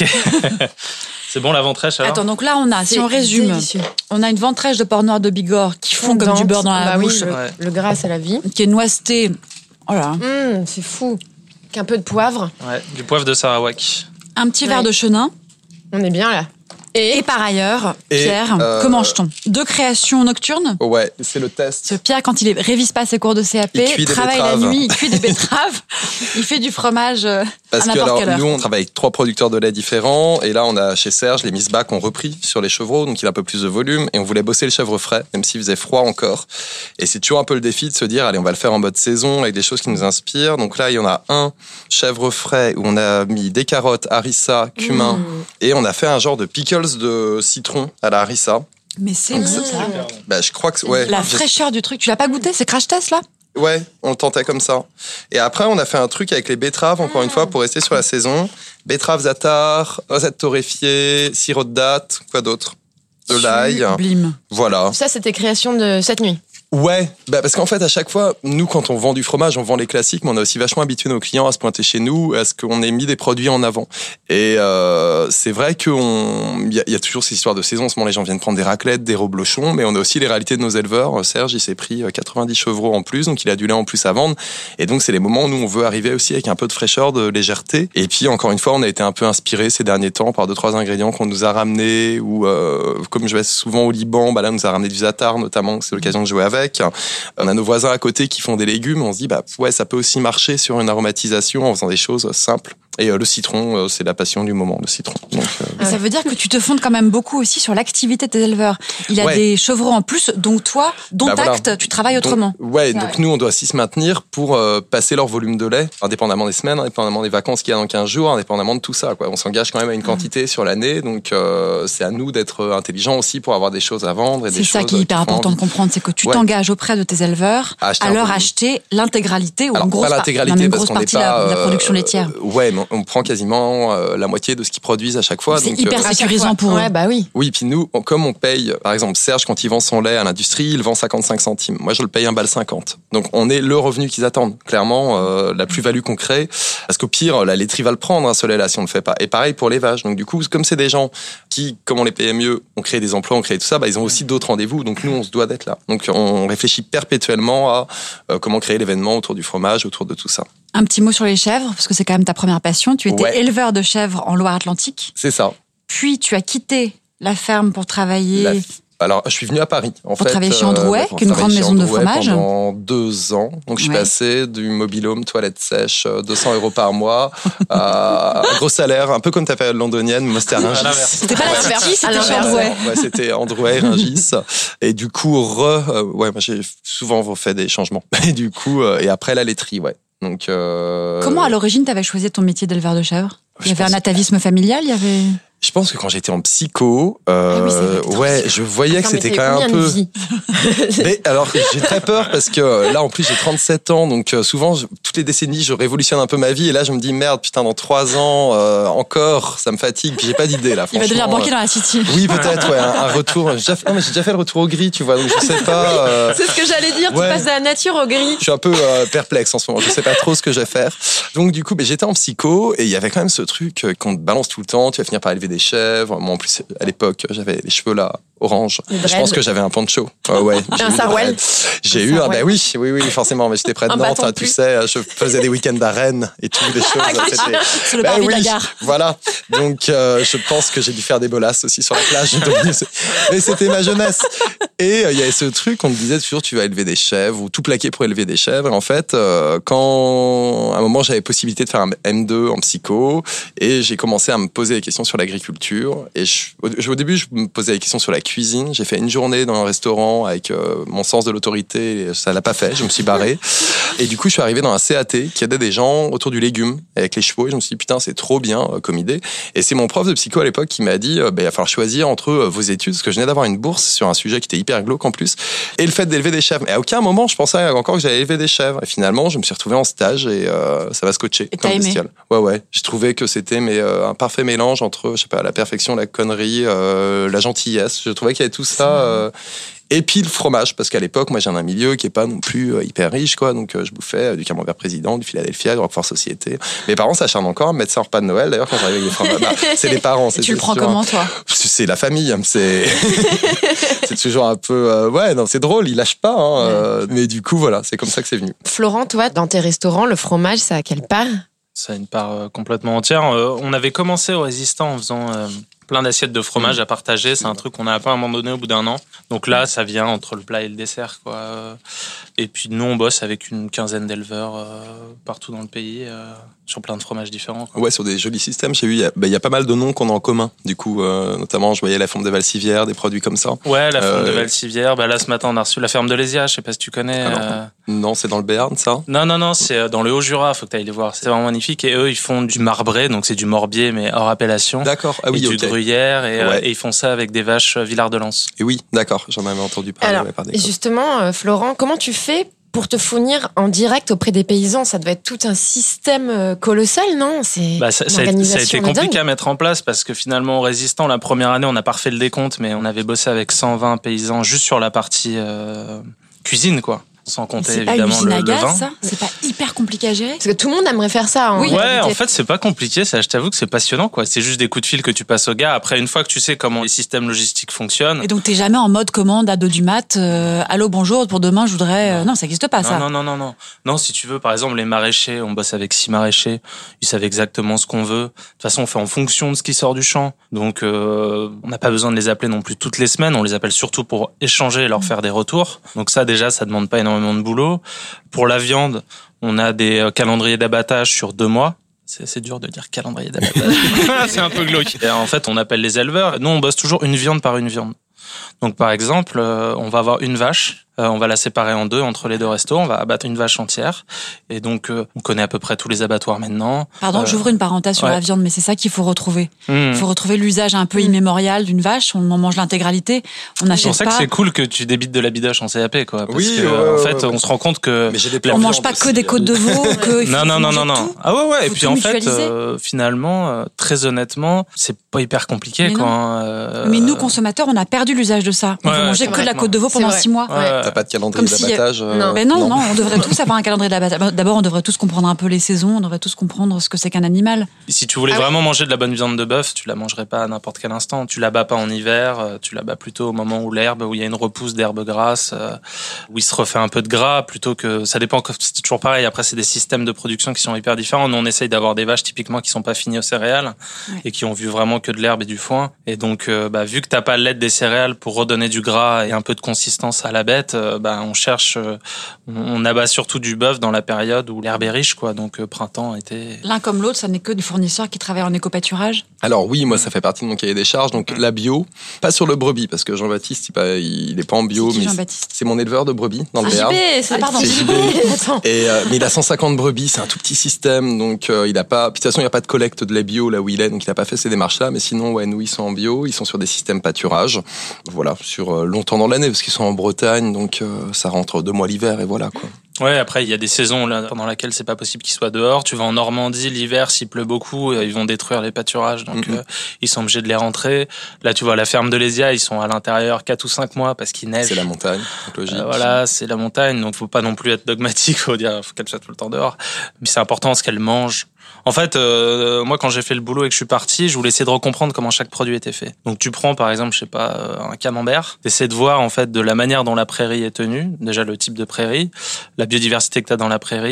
Speaker 5: C'est bon la ventrèche alors ?
Speaker 2: Attends, donc là on a,
Speaker 4: C'est
Speaker 2: si on résume,
Speaker 4: délicieux.
Speaker 2: on a une ventrèche de porc noir de Bigorre qui fond comme du beurre dans la
Speaker 4: bah
Speaker 2: bouche,
Speaker 4: Oui, le,
Speaker 5: Ouais.
Speaker 4: le gras, c'est la vie.
Speaker 2: qui est noisetée. Oh là.
Speaker 4: Mmh, c'est fou. Avec un peu de poivre.
Speaker 5: Ouais, du poivre de Sarawak.
Speaker 2: Un petit
Speaker 4: Ouais.
Speaker 2: verre de chenin.
Speaker 4: On est bien là. Et,
Speaker 2: Et par ailleurs,
Speaker 3: Et,
Speaker 2: Pierre,
Speaker 3: euh,
Speaker 2: que mange-t-on ? Deux créations nocturnes.
Speaker 3: Ouais, c'est le test.
Speaker 2: Ce Pierre, quand il révise pas ses cours de C A P,
Speaker 3: Il cuit des
Speaker 2: travaille la
Speaker 3: betteraves.
Speaker 2: nuit, il cuit des betteraves, il fait du fromage euh,
Speaker 3: Parce
Speaker 2: à
Speaker 3: que
Speaker 2: n'importe
Speaker 3: alors,
Speaker 2: quelle heure.
Speaker 3: nous, on travaille avec trois producteurs de lait différents. Et là, on a chez Serge, les Miss Bac ont repris sur les chevreaux, donc il a un peu plus de volume. Et on voulait bosser le chèvre frais, même s'il faisait froid encore. Et c'est toujours un peu le défi de se dire, allez, on va le faire en mode saison, avec des choses qui nous inspirent. Donc là, il y en a un chèvre frais où on a mis des carottes, harissa, cumin.
Speaker 4: Mmh.
Speaker 3: Et on a fait un genre de pickles de citron à la harissa.
Speaker 2: Mais c'est
Speaker 3: Donc,
Speaker 2: bon,
Speaker 3: c'est-
Speaker 2: ça.
Speaker 3: Bah, je crois que, ouais.
Speaker 2: La
Speaker 3: j'ai-
Speaker 2: fraîcheur du truc, tu l'as pas goûté ? C'est crash test là ?
Speaker 3: Ouais, on le tentait comme ça. Et après, on a fait un truc avec les betteraves, encore une fois, pour rester sur la saison. Betteraves zatar, noisettes torréfiées, sirop de date, quoi d'autre ? De l'ail.
Speaker 2: Sublime.
Speaker 3: Voilà.
Speaker 4: ça, c'était création de cette nuit.
Speaker 3: Ouais, bah parce qu'en fait, à chaque fois, nous, quand on vend du fromage, on vend les classiques, mais on a aussi vachement habitué nos clients à se pointer chez nous, à ce qu'on ait mis des produits en avant. Et euh, c'est vrai qu'on, il y, a- y a toujours ces histoires de saison. En ce moment, les gens viennent prendre des raclettes, des reblochons, mais on a aussi les réalités de nos éleveurs. Serge, il s'est pris quatre-vingt-dix chevreaux en plus, donc il a du lait en plus à vendre. Et donc, c'est les moments où nous, on veut arriver aussi avec un peu de fraîcheur, de légèreté. Et puis, encore une fois, on a été un peu inspiré ces derniers temps par deux, trois ingrédients qu'on nous a ramenés, ou euh, comme je vais souvent au Liban, bah là, on nous a ramené du zatar, notamment, c'est l'occasion de jouer avec. On a nos voisins à côté qui font des légumes, on se dit, bah ouais, ça peut aussi marcher sur une aromatisation en faisant des choses simples. Et euh, le citron, euh, c'est la passion du moment, le citron. Donc, euh,
Speaker 2: Mais ça veut dire que tu te fondes quand même beaucoup aussi sur l'activité de tes éleveurs. Il a
Speaker 3: Ouais.
Speaker 2: des chevreaux en plus, donc toi, dont
Speaker 3: Bah voilà.
Speaker 2: acte, tu travailles
Speaker 3: donc,
Speaker 2: autrement.
Speaker 3: ouais, donc nous, on doit aussi se maintenir pour euh, passer leur volume de lait, indépendamment des semaines, indépendamment des vacances qu'il y a dans quinze jours, indépendamment de tout ça, quoi. On s'engage quand même à une quantité sur l'année, donc euh, c'est à nous d'être intelligents aussi pour avoir des choses à vendre. Et
Speaker 2: C'est
Speaker 3: des
Speaker 2: ça
Speaker 3: choses
Speaker 2: qui est hyper
Speaker 3: qui font
Speaker 2: important
Speaker 3: envie.
Speaker 2: de comprendre, c'est que tu
Speaker 3: Ouais.
Speaker 2: t'engages auprès de tes éleveurs
Speaker 3: À acheter
Speaker 2: à
Speaker 3: un
Speaker 2: leur
Speaker 3: volume.
Speaker 2: acheter l'intégralité ou
Speaker 3: Alors,
Speaker 2: une grosse,
Speaker 3: pas
Speaker 2: par-
Speaker 3: l'intégralité
Speaker 2: non, mais une
Speaker 3: parce
Speaker 2: grosse
Speaker 3: qu'on n'est
Speaker 2: partie de la,
Speaker 3: pas
Speaker 2: de la
Speaker 3: euh,
Speaker 2: production laitière.
Speaker 3: Ouais, mais on prend quasiment euh, la moitié de ce qu'ils produisent à chaque fois.
Speaker 2: C'est
Speaker 3: donc,
Speaker 2: hyper
Speaker 3: euh,
Speaker 2: sécurisant pour eux.
Speaker 4: Ouais, bah oui.
Speaker 3: Oui, puis nous, on- comme on paye, par exemple, Serge, quand il vend son lait à l'industrie, il vend cinquante-cinq centimes. Moi, je le paye un balle cinquante. Donc, on est le revenu qu'ils attendent. Clairement, euh, la plus-value qu'on crée. Parce qu'au pire, la laiterie va le prendre, hein, ce lait-là, si on le fait pas. Et pareil pour les vaches. Donc, du coup, comme c'est des gens qui, comme on les paye mieux, on crée des emplois, on crée tout ça, bah, ils ont aussi d'autres rendez-vous. Donc, nous, on se doit d'être là. Donc, on réfléchit perpétuellement à euh, comment créer l'événement autour du fromage, autour de tout ça.
Speaker 2: Un petit mot sur les chèvres, parce que c'est quand même ta première passion. Tu étais
Speaker 3: Ouais.
Speaker 2: éleveur de chèvres en Loire-Atlantique,
Speaker 3: C'est ça.
Speaker 2: puis tu as quitté la ferme pour travailler.
Speaker 3: La- Alors, je suis venu à Paris, en
Speaker 2: Pour
Speaker 3: fait.
Speaker 2: travailler chez Androuet,
Speaker 3: pour
Speaker 2: qui est une
Speaker 3: travailler
Speaker 2: grande
Speaker 3: chez
Speaker 2: maison de
Speaker 3: Androuet
Speaker 2: fromage.
Speaker 3: Pendant deux ans. Donc, je suis
Speaker 2: Ouais.
Speaker 3: passé du mobil-home, toilette sèche, euh, deux cents euros par mois, à un gros salaire, un peu comme ta période londonienne. Moi, c'était à Rungis.
Speaker 2: C'était pas la
Speaker 4: l'inverse.
Speaker 2: City, c'était
Speaker 4: À
Speaker 2: chez
Speaker 4: l'inverse.
Speaker 2: Androuet.
Speaker 3: Ouais, c'était Androuet et Rungis. Et du coup, re, euh, ouais, moi, j'ai souvent refait des changements. Et du coup, euh, et après la laiterie, ouais. Donc, euh,
Speaker 2: Comment à l'origine t'avais choisi ton métier d'éleveur de chèvres ? Il y
Speaker 3: Je
Speaker 2: avait un
Speaker 3: pense-
Speaker 2: atavisme familial, il y avait.
Speaker 3: Je pense que quand j'étais en psycho, euh,
Speaker 2: Ah oui, c'est vrai, t'étais en
Speaker 3: ouais, je voyais que
Speaker 4: Attends, mais
Speaker 3: c'était
Speaker 4: t'avais
Speaker 3: quand même un
Speaker 4: combien de
Speaker 3: peu.
Speaker 4: vies
Speaker 3: Mais alors, j'ai très peur parce que euh, là, en plus, j'ai trente-sept ans, donc euh, souvent, je- toutes les décennies, je révolutionne un peu ma vie, et là, je me dis merde, putain, dans trois ans euh, encore, ça me fatigue. Puis j'ai pas d'idée là.
Speaker 2: Il va devenir
Speaker 3: franchement,
Speaker 2: banquier dans la City.
Speaker 3: euh, Oui, peut-être, ouais, un, un retour. J'ai déjà fait, non, mais j'ai déjà fait le retour au gris, tu vois, donc je sais pas. euh,
Speaker 4: C'est ce que j'allais dire,
Speaker 3: Ouais.
Speaker 4: tu passes de la nature au gris.
Speaker 3: Je suis un peu euh, perplexe en ce moment. Je sais pas trop ce que je vais faire. Donc du coup, ben, j'étais en psycho et il y avait quand même ce truc euh, qu'on te balance tout le temps. Tu vas finir par élever des chèvres. Moi, en plus, à l'époque, j'avais les cheveux là orange.
Speaker 4: Les
Speaker 3: Je
Speaker 4: dreads.
Speaker 3: pense que j'avais un poncho. Euh, ouais. j'ai
Speaker 4: Un
Speaker 3: eu des
Speaker 4: sarouel.
Speaker 3: dreads. J'ai
Speaker 4: Un
Speaker 3: eu un.
Speaker 4: sarouel.
Speaker 3: Ben oui, oui, oui, forcément. Mais j'étais près de
Speaker 4: Un
Speaker 3: Nantes,
Speaker 4: bâton de
Speaker 3: hein, tu
Speaker 4: pluie.
Speaker 3: sais. Je faisais des week-ends à Rennes et tout, des choses. C'était-
Speaker 2: Sur le
Speaker 3: Ben
Speaker 2: parvis de la
Speaker 3: oui,
Speaker 2: gare.
Speaker 3: Voilà. Donc, euh, je pense que j'ai dû faire des bolasses aussi sur la plage. Donc, c'est- Mais c'était ma jeunesse. Et euh, il y avait ce truc, on me disait toujours, tu vas élever des chèvres ou tout plaquer pour élever des chèvres. Et en fait, euh, quand à un moment j'avais possibilité de faire un M deux en psycho, et j'ai commencé à me poser des questions sur l'agriculture. Et je, au, au début, je me posais des questions sur la cuisine. J'ai fait une journée dans un restaurant avec euh, mon sens de l'autorité. Ça l'a pas fait. Je me suis barré. Et du coup, je suis arrivé dans un C A T qui aidait des gens autour du légume avec les chevaux. Et je me suis dit, putain, c'est trop bien euh, comme idée. Et c'est mon prof de psycho à l'époque qui m'a dit, euh, bah, il va falloir choisir entre euh, vos études, parce que je venais d'avoir une bourse sur un sujet qui était hyper glauque en plus, et le fait d'élever des chèvres. Et à aucun moment, je pensais encore que j'allais élever des chèvres. Et finalement, je me suis retrouvé en stage et euh, ça va scotcher.
Speaker 2: Et
Speaker 3: comme
Speaker 2: t'as aimé?
Speaker 3: bestiole. Ouais, ouais. J'ai trouvé que c'était mais, euh, un parfait mélange entre, je sais pas, la perfection, la connerie, euh, la gentillesse. Je trouvais qu'il y avait tout ça. Euh, Et puis le fromage, parce qu'à l'époque, moi, j'ai un milieu qui est pas non plus euh, hyper riche, quoi. Donc, euh, je bouffais euh, du Camembert Président, du Philadelphia, du Roquefort Société. Mes parents s'acharnent encore à me mettre ça en repas de Noël. D'ailleurs, quand j'arrive avec les fromages, bah, c'est les parents. C'est
Speaker 2: tu le prends
Speaker 3: sûr.
Speaker 2: comment, toi?
Speaker 3: C'est la famille. Hein, c'est c'est toujours un peu euh, ouais, non, c'est drôle. Ils lâchent pas. Hein, euh, mais du coup, voilà, c'est comme ça que c'est venu.
Speaker 4: Florent, toi, dans tes restaurants, le fromage, ça a quelle part?
Speaker 5: Ça a une part euh, complètement entière. Euh, on avait commencé au Résistant en faisant euh, plein d'assiettes de fromage à partager. C'est un truc qu'on a un peu abandonné au bout d'un an. Donc là, ça vient entre le plat et le dessert, quoi. Et puis nous, on bosse avec une quinzaine d'éleveurs euh, partout dans le pays, euh, sur plein de fromages différents, quoi.
Speaker 3: Ouais, sur des jolis systèmes. J'ai vu, il y, bah, y a pas mal de noms qu'on a en commun. Du coup, euh, notamment, je voyais la Ferme de Valcivière, des produits comme ça.
Speaker 5: Ouais, la Ferme
Speaker 3: euh,
Speaker 5: de Valcivière. Bah là, ce matin, on a reçu la Ferme de Lésia. Je sais pas si tu connais.
Speaker 3: Alors,
Speaker 5: euh...
Speaker 3: Non, c'est dans le Béarn, ça?
Speaker 5: Non, non, non, c'est dans le Haut-Jura. Faut que tu ailles les voir. C'est vraiment magnifique. Et eux, ils font du marbré, donc c'est du morbier, mais hors appellation.
Speaker 3: D'accord. Ah oui,
Speaker 5: et
Speaker 3: ok.
Speaker 5: du gruyère. Et,
Speaker 3: Ouais.
Speaker 5: euh, et ils font ça avec des vaches Villard de Lans.
Speaker 3: Et oui, d'accord. J'en avais entendu parler.
Speaker 4: Alors,
Speaker 3: ouais, par des copains.
Speaker 4: justement, euh, Florent, comment tu fais pour te fournir en direct auprès des paysans? Ça doit être tout un système euh, colossal, non? C'est
Speaker 5: Bah, ça,
Speaker 4: une
Speaker 5: ça, a, ça a
Speaker 4: organisation
Speaker 5: été
Speaker 4: de
Speaker 5: compliqué
Speaker 4: dingue.
Speaker 5: à mettre en place parce que finalement, au Résistant, la première année, on n'a pas refait le décompte, mais on avait bossé avec cent vingt paysans juste sur la partie euh, cuisine, quoi. Sans compter
Speaker 2: C'est pas
Speaker 5: évidemment
Speaker 2: usine
Speaker 5: le,
Speaker 2: à
Speaker 5: le
Speaker 2: gaz,
Speaker 5: vin.
Speaker 2: ça? C'est pas hyper compliqué à gérer?
Speaker 4: Parce que tout le monde aimerait faire ça. En
Speaker 2: Oui.
Speaker 5: Ouais,
Speaker 4: réalité.
Speaker 5: en fait, c'est pas compliqué. Ça, je t'avoue que c'est passionnant, quoi. C'est juste des coups de fil que tu passes au gars. Après, une fois que tu sais comment les systèmes logistiques fonctionnent.
Speaker 2: Et donc, t'es jamais en mode commande à deux du mat, euh, allô, bonjour, pour demain, je voudrais... euh, Non, ça n'existe pas,
Speaker 5: non,
Speaker 2: ça.
Speaker 5: non, non, non, non. Non, si tu veux, par exemple, les maraîchers, on bosse avec six maraîchers. Ils savent exactement ce qu'on veut. De toute façon, on fait en fonction de ce qui sort du champ. Donc, euh, on n'a pas besoin de les appeler non plus toutes les semaines. On les appelle surtout pour échanger et leur faire des retours. Donc ça, déjà, ça demande pas énormément de boulot. Pour la viande, on a des calendriers d'abattage sur deux mois. C'est, c'est dur de dire calendrier d'abattage. C'est un peu glauque. Et en fait, on appelle les éleveurs. Nous, on bosse toujours une viande par une viande. Donc, par exemple, euh, on va avoir une vache. Euh, on va la séparer en deux entre les deux restos. On va abattre une vache entière. Et donc, euh, on connaît à peu près tous les abattoirs maintenant.
Speaker 2: Pardon,
Speaker 5: Euh,
Speaker 2: j'ouvre une parenthèse sur
Speaker 5: ouais.
Speaker 2: la viande, mais c'est ça qu'il faut retrouver.
Speaker 5: mmh.
Speaker 2: Il faut retrouver l'usage un peu immémorial d'une vache. On en mange l'intégralité. On
Speaker 5: C'est
Speaker 2: n'achète
Speaker 5: pour ça que
Speaker 2: pas...
Speaker 5: c'est cool que tu débites de la bidoche en C A P, quoi. Parce
Speaker 3: Oui,
Speaker 5: que,
Speaker 3: ouais,
Speaker 5: en
Speaker 3: ouais,
Speaker 5: fait,
Speaker 3: ouais.
Speaker 5: on se rend compte que...
Speaker 3: Mais j'ai des
Speaker 5: la
Speaker 2: On
Speaker 3: plans
Speaker 2: mange pas
Speaker 3: aussi,
Speaker 2: que des côtes de veau. Que il faut
Speaker 5: Non, non, non,
Speaker 2: manger
Speaker 5: non, non.
Speaker 2: tout.
Speaker 5: Ah ouais, ouais. Et
Speaker 2: Faut
Speaker 5: puis
Speaker 2: tout
Speaker 5: en fait,
Speaker 2: mutualiser.
Speaker 5: euh, finalement, euh, très honnêtement, c'est pas hyper compliqué,
Speaker 2: Mais
Speaker 5: quoi.
Speaker 2: non.
Speaker 5: hein, euh,
Speaker 2: Mais nous, consommateurs, on a perdu l'usage de ça. On
Speaker 5: Ouais,
Speaker 2: peut
Speaker 5: ouais,
Speaker 2: manger
Speaker 5: c'est
Speaker 2: que de la
Speaker 4: vrai.
Speaker 2: côte de veau
Speaker 4: C'est
Speaker 2: pendant
Speaker 4: vrai.
Speaker 2: six mois.
Speaker 5: Ouais.
Speaker 3: T'as pas de calendrier
Speaker 2: Comme si-
Speaker 3: d'abattage euh,
Speaker 4: Non.
Speaker 2: Mais non, non, on devrait tous avoir un calendrier d'abattage. D'abord, on devrait tous comprendre un peu les saisons, on devrait tous comprendre ce que c'est qu'un animal.
Speaker 5: Si tu voulais
Speaker 4: Ah ouais.
Speaker 5: vraiment manger de la bonne viande de bœuf, tu la mangerais pas à n'importe quel instant. Tu la bats pas en hiver, euh, tu la bats plutôt au moment où l'herbe, où il y a une repousse d'herbe grasse, euh, où il se refait un peu de gras, plutôt que... Ça dépend, c'est toujours pareil. Après, c'est des systèmes de production qui sont hyper différents. Nous, on essaye d'avoir des vaches, typiquement, qui sont pas finies aux céréales
Speaker 2: Ouais.
Speaker 5: et qui ont vu vraiment que de l'herbe et du foin. Et donc, euh, bah, vu que t'as pas l'aide des céréales pour redonner du gras et un peu de consistance à la bête, euh, bah, on cherche, euh, on, on abat surtout du bœuf dans la période où l'herbe est riche, quoi. Donc, euh, printemps, été...
Speaker 2: L'un comme l'autre, ça n'est que des fournisseurs qui travaillent en écopâturage.
Speaker 3: Alors oui, moi ça fait partie de mon cahier des charges. Donc la bio, pas sur le brebis parce que Jean-Baptiste, il, pas- il est pas en bio,
Speaker 2: C'est qui,
Speaker 3: mais
Speaker 2: Jean-Baptiste
Speaker 3: c'est mon éleveur de brebis dans le
Speaker 4: Ah,
Speaker 3: Béarn.
Speaker 4: J B, c'est
Speaker 2: Ah, pardon.
Speaker 4: c'est
Speaker 3: C'est
Speaker 4: J B. Attends.
Speaker 3: Et euh, mais il a cent cinquante brebis, c'est un tout petit système, donc euh, il a pas. Puis de toute façon, il y a pas de collecte de lait bio là où il est, donc il a pas fait ces démarches-là. Mais sinon, ouais, nous ils sont en bio, ils sont sur des systèmes pâturage, voilà, sur euh, longtemps dans l'année parce qu'ils sont en Bretagne, donc euh, ça rentre deux mois l'hiver et voilà quoi.
Speaker 5: Ouais, après, il y a des saisons là, pendant lesquelles c'est pas possible qu'ils soient dehors. Tu vas en Normandie, l'hiver, s'il pleut beaucoup, euh, ils vont détruire les pâturages, donc
Speaker 3: Mhm.
Speaker 5: euh, ils sont obligés de les rentrer. Là, tu vois, la ferme de Lésia, ils sont à l'intérieur quatre ou cinq mois parce qu'il neige.
Speaker 3: C'est la montagne, donc logique.
Speaker 5: Euh, voilà, c'est la montagne, donc faut pas non plus être dogmatique, faut dire, faut qu'elle soit tout le temps dehors. Mais c'est important ce qu'elle mange. En fait, euh, moi, quand j'ai fait le boulot et que je suis parti, je voulais essayer de recomprendre comment chaque produit était fait. Donc, tu prends, par exemple, je sais pas, euh, un camembert, t'essaies de voir, en fait, de la manière dont la prairie est tenue, déjà le type de prairie, la biodiversité que t'as dans la prairie,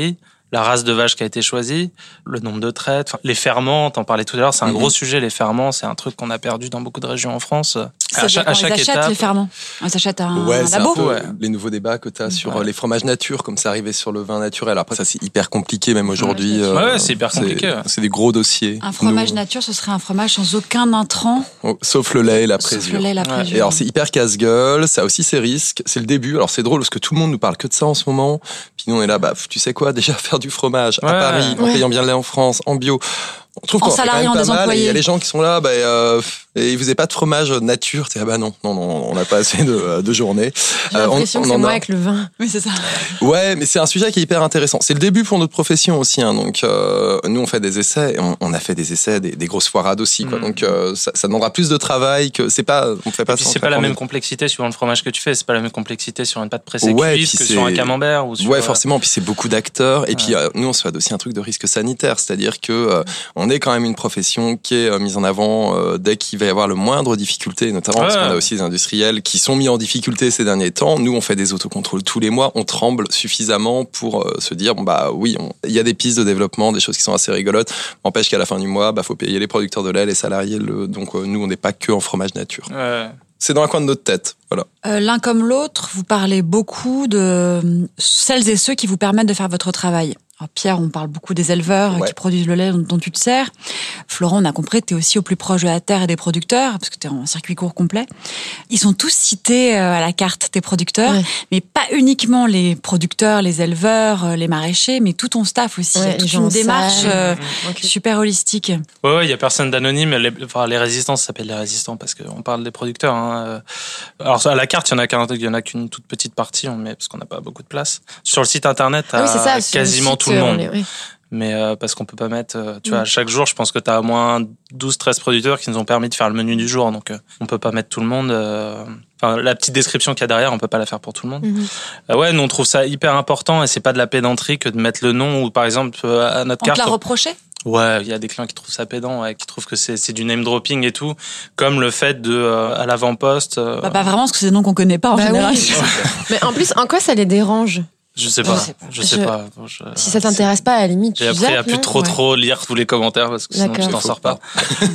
Speaker 5: la race de vache qui a été choisie, le nombre de traites, enfin, les ferments, t'en parlais tout à l'heure, c'est un mmh. gros sujet, les ferments, c'est un truc qu'on a perdu dans beaucoup de régions en France.
Speaker 2: À chaque, à chaque on les achète, étape, les ferments. On les achète à un,
Speaker 3: ouais,
Speaker 2: un labo.
Speaker 3: Un peu, ouais. Les nouveaux débats que t'as sur ouais. les fromages nature, comme ça arrivait sur le vin naturel. Après, ça, c'est hyper compliqué, même aujourd'hui.
Speaker 5: Ouais, euh, ouais, c'est hyper compliqué.
Speaker 3: C'est, c'est des gros dossiers.
Speaker 2: Un fromage
Speaker 3: Nous,
Speaker 2: nature, ce serait un fromage sans aucun intrant.
Speaker 3: Oh, sauf le lait et la présure.
Speaker 2: Sauf le lait et la présure.
Speaker 3: Ouais. Et alors, c'est hyper casse-gueule, ça a aussi ses risques. C'est le début. Alors, c'est drôle parce que tout le monde nous parle que de ça en ce moment. Puis nous, on est là, bah, tu sais quoi, déjà faire du fromage ouais. à Paris,
Speaker 2: ouais.
Speaker 3: en payant bien le lait en France, en bio. On trouve
Speaker 2: en salariant des employés.
Speaker 3: Il y a les gens qui sont là, bah, euh, et vous n'avez pas de fromage nature. Ah bah non, non, non, on n'a pas assez de, de journées.
Speaker 4: J'ai euh, l'impression on, on que c'est moi a... avec le vin.
Speaker 2: Oui, c'est ça.
Speaker 3: Ouais, mais c'est un sujet qui est hyper intéressant. C'est le début pour notre profession aussi. Hein, donc, euh, nous, on fait des essais. On, on a fait des essais, des, des grosses foirades aussi. Quoi. Mmh. Donc, euh, ça, ça demandera plus de travail que c'est pas. On fait pas.
Speaker 5: Et puis,
Speaker 3: ça
Speaker 5: c'est pas la même complexité suivant le fromage que tu fais. C'est pas la même complexité sur une pâte pressée
Speaker 3: ouais,
Speaker 5: cuite que sur un camembert ou sur.
Speaker 3: Ouais, forcément. Puis c'est beaucoup d'acteurs. Et ouais. puis euh, nous, on se fait aussi un truc de risque sanitaire, c'est-à-dire que euh, on est quand même une profession qui est mise en avant euh, dès qu'il va y avoir le moindre difficulté, notamment ouais. parce qu'on a aussi des industriels qui sont mis en difficulté ces derniers temps. Nous, on fait des autocontrôles tous les mois, on tremble suffisamment pour euh, se dire, bon, bah oui, il y a des pistes de développement, des choses qui sont assez rigolotes. N'empêche qu'à la fin du mois, bah faut payer les producteurs de lait, les salariés. Le... Donc euh, nous, on n'est pas que en fromage nature.
Speaker 5: Ouais.
Speaker 3: C'est dans un coin de notre tête, voilà.
Speaker 2: Euh, l'un comme l'autre, vous parlez beaucoup de celles et ceux qui vous permettent de faire votre travail. Alors Pierre, on parle beaucoup des éleveurs ouais. qui produisent le lait dont, dont tu te sers. Florent, on a compris que tu es aussi au plus proche de la terre et des producteurs, parce que tu es en circuit court complet. Ils sont tous cités à la carte, tes producteurs, ouais. mais pas uniquement les producteurs, les éleveurs, les maraîchers, mais tout ton staff aussi. Ouais, toute une démarche euh, okay. super holistique.
Speaker 5: Ouais, ouais, il y a personne d'anonyme. Les, enfin, les résistants, ça s'appelle les résistants parce qu'on parle des producteurs. Hein. Alors à la carte, il y en a qu'un, il y en a qu'une toute petite partie, on met parce qu'on n'a pas beaucoup de place. Sur le site internet, ah oui, c'est ça, quasiment tout le monde. Oui. Mais euh, parce qu'on peut pas mettre, euh, tu mmh. vois, chaque jour, je pense que t'as au moins douze treize producteurs qui nous ont permis de faire le menu du jour, donc euh, on peut pas mettre tout le monde. Euh, enfin, la petite description qu'il y a derrière, on peut pas la faire pour tout le monde. Mmh. Euh, ouais, nous on trouve ça hyper important et c'est pas de la pédanterie que de mettre le nom ou par exemple à notre
Speaker 2: on
Speaker 5: carte.
Speaker 2: On te l'a reproché ?
Speaker 5: Ouais, il y a des clients qui trouvent ça pédant, ouais, qui trouvent que c'est c'est du name dropping et tout, comme le fait de euh, à l'avant-poste. Euh...
Speaker 2: Bah, pas vraiment, parce que c'est des noms qu'on connaît pas en bah général. Oui.
Speaker 4: Mais en plus, en quoi ça les dérange ?
Speaker 5: Je sais pas, je sais pas. Je sais pas.
Speaker 4: Je... Si ça t'intéresse pas, à la limite, tu
Speaker 5: J'ai appris à plus trop ouais. trop lire tous les commentaires parce que sinon D'accord. tu t'en sors pas.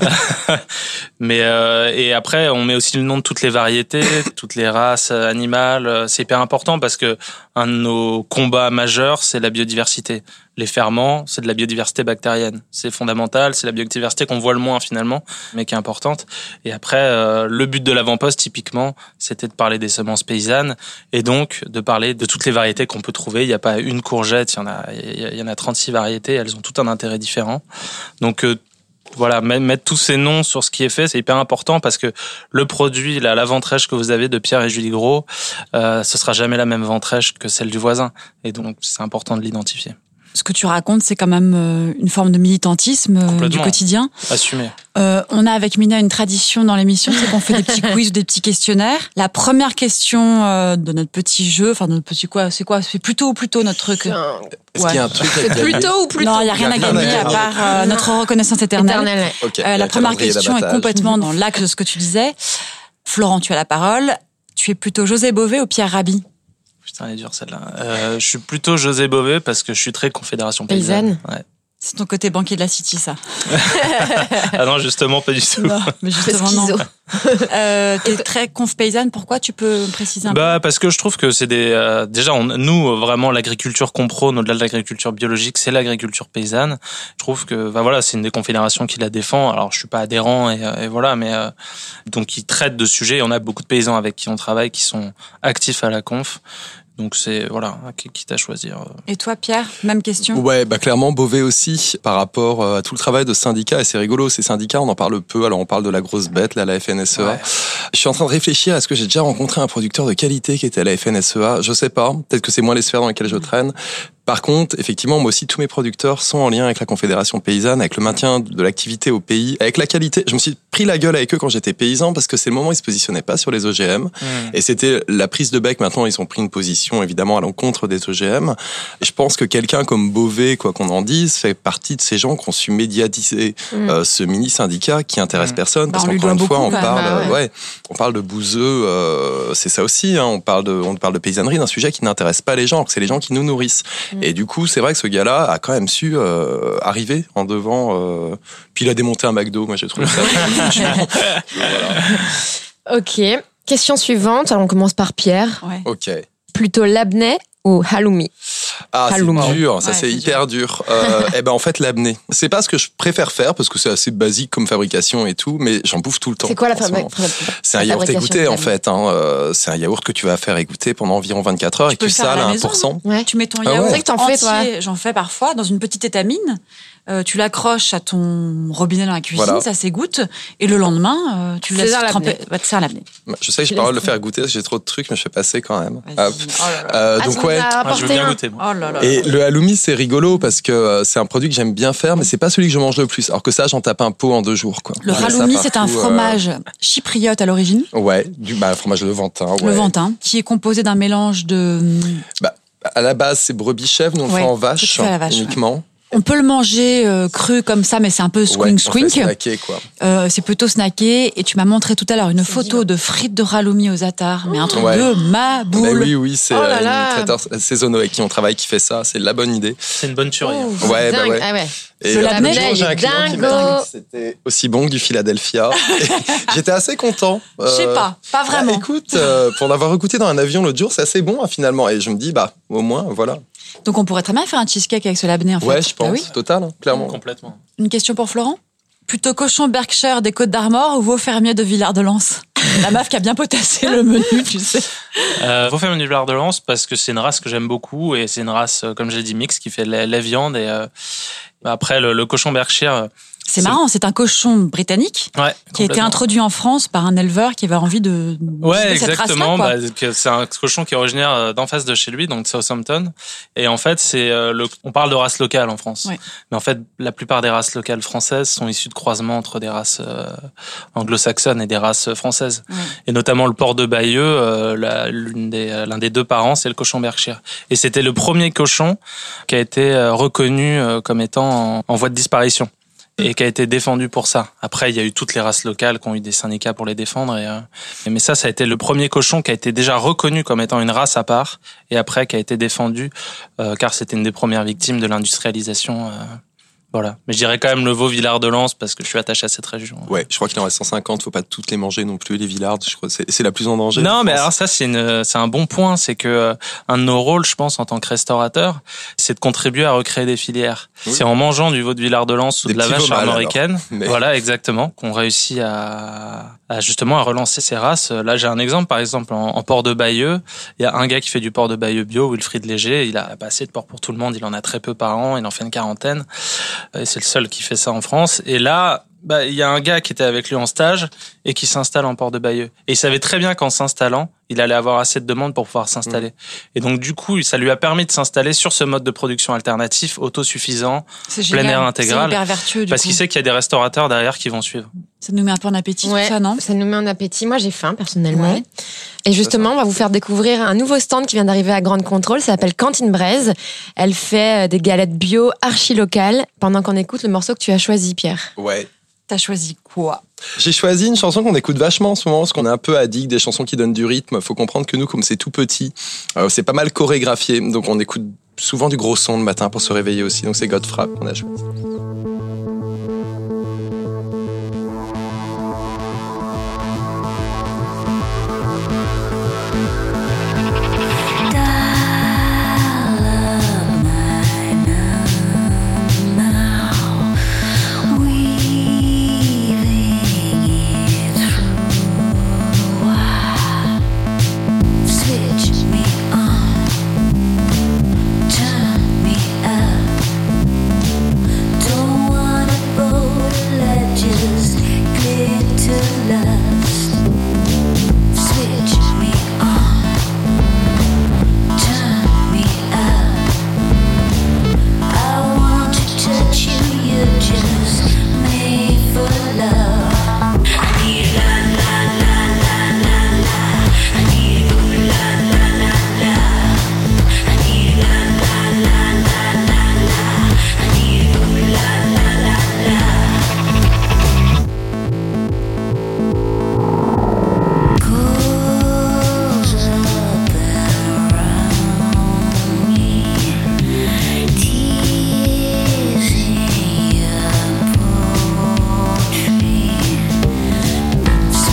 Speaker 5: Mais euh, et après, on met aussi le nom de toutes les variétés, toutes les races animales. C'est hyper important parce que un de nos combats majeurs, c'est la biodiversité. Les ferments, c'est de la biodiversité bactérienne. C'est fondamental, c'est la biodiversité qu'on voit le moins finalement, mais qui est importante. Et après, euh, le but de l'avant-poste, typiquement, c'était de parler des semences paysannes et donc de parler de toutes les variétés qu'on peut trouver. Il n'y a pas une courgette, il y en a, il y en a trente-six variétés, elles ont tout un intérêt différent. Donc, euh, voilà, mettre tous ces noms sur ce qui est fait, c'est hyper important parce que le produit, là, la ventrèche que vous avez de Pierre et Julie Gros, euh, ce sera jamais la même ventrèche que celle du voisin. Et donc, c'est important de l'identifier.
Speaker 2: Ce que tu racontes, c'est quand même une forme de militantisme du quotidien.
Speaker 5: Assumé.
Speaker 2: Euh, on a avec Mina une tradition dans l'émission, c'est qu'on fait des petits quiz ou des petits questionnaires. La première question euh, de notre petit jeu, enfin de notre petit quoi, c'est quoi ? C'est plutôt ou plutôt notre truc.
Speaker 3: Est-ce ouais. qu'il y a un truc à
Speaker 4: C'est plutôt ou plutôt ?
Speaker 2: Non, il n'y a rien à gagner à part euh, notre reconnaissance éternelle. éternelle.
Speaker 3: Okay,
Speaker 2: euh, la première question est complètement dans l'axe de ce que tu disais. Florent, tu as la parole. Tu es plutôt José Bové ou Pierre Rabhi ?
Speaker 5: Putain, elle est dure celle-là. Euh, je suis plutôt José Bové parce que je suis très confédération paysanne. Ouais.
Speaker 2: C'est ton côté banquier de la City, ça.
Speaker 5: Ah non, justement, pas du tout.
Speaker 2: Non, mais justement, non. euh, t'es très conf paysanne, pourquoi ? Tu peux préciser un
Speaker 5: bah,
Speaker 2: peu ?
Speaker 5: Parce que je trouve que c'est des... Euh, déjà, on, nous, vraiment, l'agriculture qu'on prône, au-delà de l'agriculture biologique, c'est l'agriculture paysanne. Je trouve que bah, voilà, c'est une des confédérations qui la défend. Alors, je suis pas adhérent, et, et voilà, mais... Euh, donc, qui traite de sujets. Et on a beaucoup de paysans avec qui on travaille, qui sont actifs à la conf. Donc c'est voilà, quitte à choisir.
Speaker 2: Et toi Pierre, même question ?
Speaker 3: Ouais, bah clairement Bové aussi par rapport à tout le travail de syndicats, et c'est rigolo, ces syndicats on en parle peu. Alors on parle de la grosse bête là, la F N S E A. Ouais. Je suis en train de réfléchir, est-ce que j'ai déjà rencontré un producteur de qualité qui était à la F N S E A ? Je sais pas, peut-être que c'est moins les sphères dans lesquelles je traîne. Par contre, effectivement, moi aussi, tous mes producteurs sont en lien avec la Confédération paysanne, avec le maintien de l'activité au pays, avec la qualité. Je me suis pris la gueule avec eux quand j'étais paysan parce que c'est le moment où ils se positionnaient pas sur les O G M. Mmh. Et c'était la prise de bec. Maintenant, ils ont pris une position évidemment à l'encontre des O G M. Et je pense que quelqu'un comme Beauvais, quoi qu'on en dise, fait partie de ces gens qui ont su médiatiser mmh. euh, ce mini-syndicat qui intéresse mmh. personne. Parce bah, qu'encore une fois, on parle, bah, ouais. ouais, on parle de bouseux, euh, c'est ça aussi. Hein, on parle de, on parle de paysannerie, d'un sujet qui n'intéresse pas les gens, que c'est les gens qui nous nourrissent. Mmh. Et du coup, c'est vrai que ce gars-là a quand même su euh, arriver en devant. Euh, puis il a démonté un McDo. Moi, j'ai trouvé ça.
Speaker 4: Voilà. Ok. Question suivante. Alors, on commence par Pierre.
Speaker 3: Ouais. Ok.
Speaker 4: Plutôt l'abnais ou halloumi?
Speaker 3: Ah, halloumi. C'est dur. Ça, ouais, c'est, c'est hyper dur. dur. Euh, eh ben, en fait, l'abnais. C'est pas ce que je préfère faire parce que c'est assez basique comme fabrication et tout, mais j'en bouffe tout le temps.
Speaker 4: C'est quoi la fabrication?
Speaker 3: C'est un yaourt égoutté, en fait. Hein. C'est un yaourt que tu vas faire égoutter pendant environ vingt-quatre heures tu et que tu sales à un pour cent.
Speaker 2: Ouais. Tu mets ton yaourt. Ah ouais. C'est vrai que t'en fais, toi. J'en fais parfois dans une petite étamine. Euh, tu l'accroches à ton robinet dans la cuisine, voilà. Ça s'égoutte, et le lendemain, euh, tu le laisses tremper. Va te faire l'abnais.
Speaker 3: Je sais que j'ai pas le faire goûter, parce que j'ai trop de trucs, mais je fais passer quand même. Oh là là. Euh, donc ah, ouais.
Speaker 5: Moi, je veux bien goûter. Moi.
Speaker 2: Oh là là.
Speaker 3: Et le halloumi, c'est rigolo parce que euh, c'est un produit que j'aime bien faire, mais c'est pas celui que je mange le plus. Alors que ça, j'en tape un pot en deux jours, quoi.
Speaker 2: Le halloumi, c'est un fromage euh... chypriote à l'origine.
Speaker 3: Ouais, du bah, fromage levantin. Ouais.
Speaker 2: Levantin, qui est composé d'un mélange de.
Speaker 3: Bah, à la base, c'est brebis chèvre, nous on le ouais, fait en vache, la vache uniquement. Ouais.
Speaker 2: On peut le manger euh, cru comme ça, mais c'est un peu squink squink.
Speaker 3: Ouais, snacké, quoi.
Speaker 2: Euh, c'est plutôt snacké. Et tu m'as montré tout à l'heure une c'est photo bien. de frites de halloumi aux attards, mais un truc ouais. de ma boule.
Speaker 3: Bah oui, oui, c'est oh là là. une traiteur saisonneau avec qui on travaille qui fait ça. C'est la bonne idée.
Speaker 5: C'est une bonne tuerie.
Speaker 3: Oh, ouais, bah ouais.
Speaker 4: Ah ouais.
Speaker 3: Et
Speaker 4: le l'abnais,
Speaker 3: j'ai un client qui m'a dit que c'était aussi bon que du Philadelphia. J'étais assez content.
Speaker 2: Je sais euh, pas, pas vraiment.
Speaker 3: Bah, écoute, euh, pour l'avoir goûté dans un avion l'autre jour, c'est assez bon hein, finalement. Et je me dis, bah, au moins, voilà.
Speaker 2: Donc on pourrait très bien faire un cheesecake avec ce labneh en fait.
Speaker 3: Ouais, je pense,
Speaker 2: ah oui
Speaker 3: total, hein, clairement.
Speaker 5: Complètement.
Speaker 2: Une question pour Florent. Plutôt cochon Berkshire des Côtes d'Armor ou veau fermier de Villard-de-Lans? La meuf qui a bien potassé le menu, tu sais.
Speaker 5: Euh, veau fermier de Villard-de-Lans parce que c'est une race que j'aime beaucoup et c'est une race, comme je l'ai dit, mixte qui fait la, la viande et euh, après le, le cochon Berkshire.
Speaker 2: C'est, c'est marrant, c'est un cochon britannique
Speaker 5: ouais,
Speaker 2: qui a été introduit en France par un éleveur qui avait envie de.
Speaker 5: Ouais, exactement. Bah, c'est un cochon qui est originaire d'en face de chez lui, donc Southampton. Et en fait, c'est le. On parle de race locale en France, ouais. mais en fait, la plupart des races locales françaises sont issues de croisements entre des races euh, anglo-saxonnes et des races françaises. Ouais. Et notamment le port de Bayeux, euh, la, l'une des, l'un des deux parents, c'est le cochon Berkshire. Et c'était le premier cochon qui a été reconnu comme étant en, en voie de disparition. Et qui a été défendu pour ça. Après, il y a eu toutes les races locales qui ont eu des syndicats pour les défendre. Et, euh, mais ça, ça a été le premier cochon qui a été déjà reconnu comme étant une race à part, et après qui a été défendu, euh, car c'était une des premières victimes de l'industrialisation. Euh, voilà. Mais je dirais quand même le veau Villard-de-Lans parce que je suis attaché à cette région.
Speaker 3: Ouais, je crois qu'il en reste cent cinquante. Faut pas toutes les manger non plus, les Villards. Je crois que c'est, c'est la plus en danger.
Speaker 5: Non, mais alors ça, c'est une, c'est un bon point. C'est que un de nos rôles, je pense, en tant que restaurateur, c'est de contribuer à recréer des filières. Oui. C'est en mangeant du veau de Villard-de-Lans ou des de la vache armoricaine. Mais... Voilà, exactement, qu'on réussit à, à justement à relancer ces races. Là, j'ai un exemple, par exemple, en, en port de Bayeux. Il y a un gars qui fait du port de Bayeux bio, Wilfried Léger. Il a pas assez de porc pour tout le monde. Il en a très peu par an. Il en fait une quarantaine. Et c'est le seul qui fait ça en France. Et là, bah, il y a un gars qui était avec lui en stage et qui s'installe en port de Bayeux. Et il savait très bien qu'en s'installant, il allait avoir assez de demandes pour pouvoir s'installer. Mmh. Et donc, du coup, ça lui a permis de s'installer sur ce mode de production alternatif, autosuffisant, plein air intégral.
Speaker 2: C'est hyper vertueux, du
Speaker 5: parce
Speaker 2: coup.
Speaker 5: qu'il sait qu'il y a des restaurateurs derrière qui vont suivre.
Speaker 2: Ça nous met un peu en appétit,
Speaker 4: ouais,
Speaker 2: tout ça, non?
Speaker 4: Ça nous met en appétit. Moi, j'ai faim, personnellement.
Speaker 2: Ouais.
Speaker 4: Et justement, on va vous faire découvrir un nouveau stand qui vient d'arriver à Grande Contrôle. Ça s'appelle Cantine Braise. Elle fait des galettes bio archi-locales. Pendant qu'on écoute le morceau que tu as choisi, Pierre.
Speaker 3: Ouais.
Speaker 2: T'as choisi quoi?
Speaker 3: J'ai choisi une chanson qu'on écoute vachement en ce moment, parce qu'on est un peu addict des chansons qui donnent du rythme. Faut comprendre que nous, comme c'est tout petit, euh, c'est pas mal chorégraphié. Donc on écoute souvent du gros son le matin pour se réveiller aussi. Donc c'est Godfrap qu'on a choisi.
Speaker 8: Turn me up.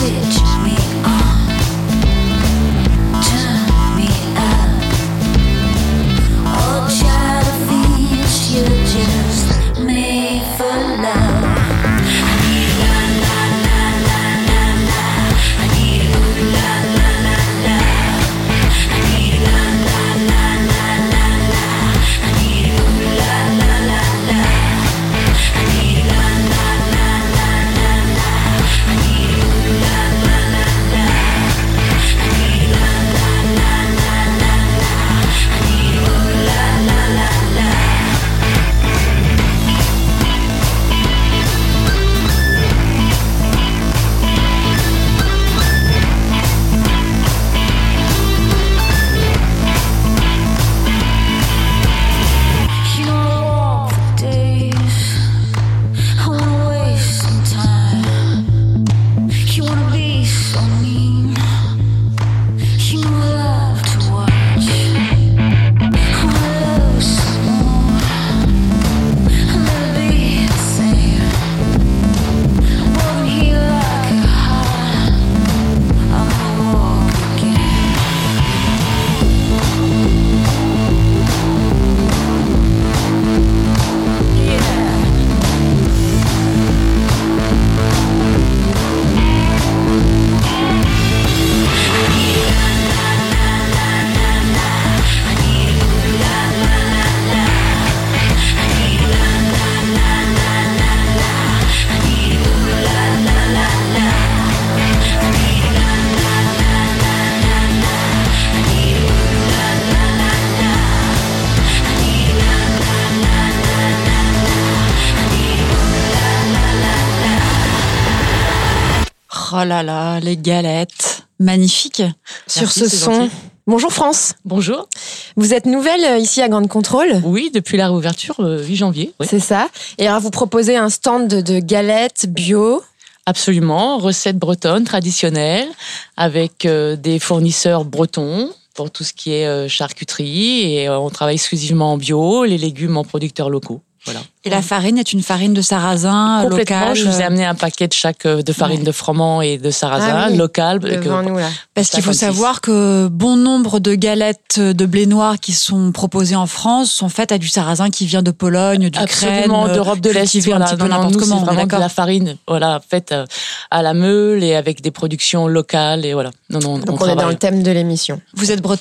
Speaker 2: Oh là là, les galettes. Magnifique.
Speaker 4: Sur
Speaker 2: Merci,
Speaker 4: ce
Speaker 2: c'est
Speaker 4: son.
Speaker 2: gentil.
Speaker 4: Bonjour France.
Speaker 10: Bonjour.
Speaker 4: Vous êtes nouvelle euh, ici à Grande Contrôle.
Speaker 10: Oui, depuis la réouverture, euh, huit janvier. Oui.
Speaker 4: C'est ça. Et alors vous proposez un stand de, de galettes bio.
Speaker 10: Absolument, recettes bretonnes traditionnelles avec euh, des fournisseurs bretons pour tout ce qui est euh, charcuterie et euh, on travaille exclusivement en bio, les légumes en producteurs locaux. Voilà.
Speaker 2: Et la farine est une farine de sarrasin
Speaker 10: Complètement,
Speaker 2: locale.
Speaker 10: je vous ai amené un paquet de chaque de farine
Speaker 2: Ouais.
Speaker 10: de froment et de sarrasin
Speaker 4: Ah oui.
Speaker 10: local.
Speaker 4: Devant nous là.
Speaker 2: Parce qu'il faut
Speaker 10: cinquante-six.
Speaker 2: savoir que bon nombre de galettes de blé noir qui sont proposées en France sont faites à du sarrasin qui vient de Pologne, d'Ukraine,
Speaker 10: Absolument, d'Europe de l'Est,
Speaker 2: cultivé un
Speaker 10: voilà.
Speaker 2: petit peu
Speaker 10: Non, non,
Speaker 2: n'importe
Speaker 10: nous,
Speaker 2: comment.
Speaker 10: c'est
Speaker 2: on est
Speaker 10: vraiment de
Speaker 2: d'accord.
Speaker 10: la farine, voilà, faite euh, à la meule et avec des productions locales et voilà. Non, non,
Speaker 4: Donc on,
Speaker 10: on
Speaker 4: est dans
Speaker 10: travaille.
Speaker 4: le thème de l'émission.
Speaker 2: Vous êtes bretonne ?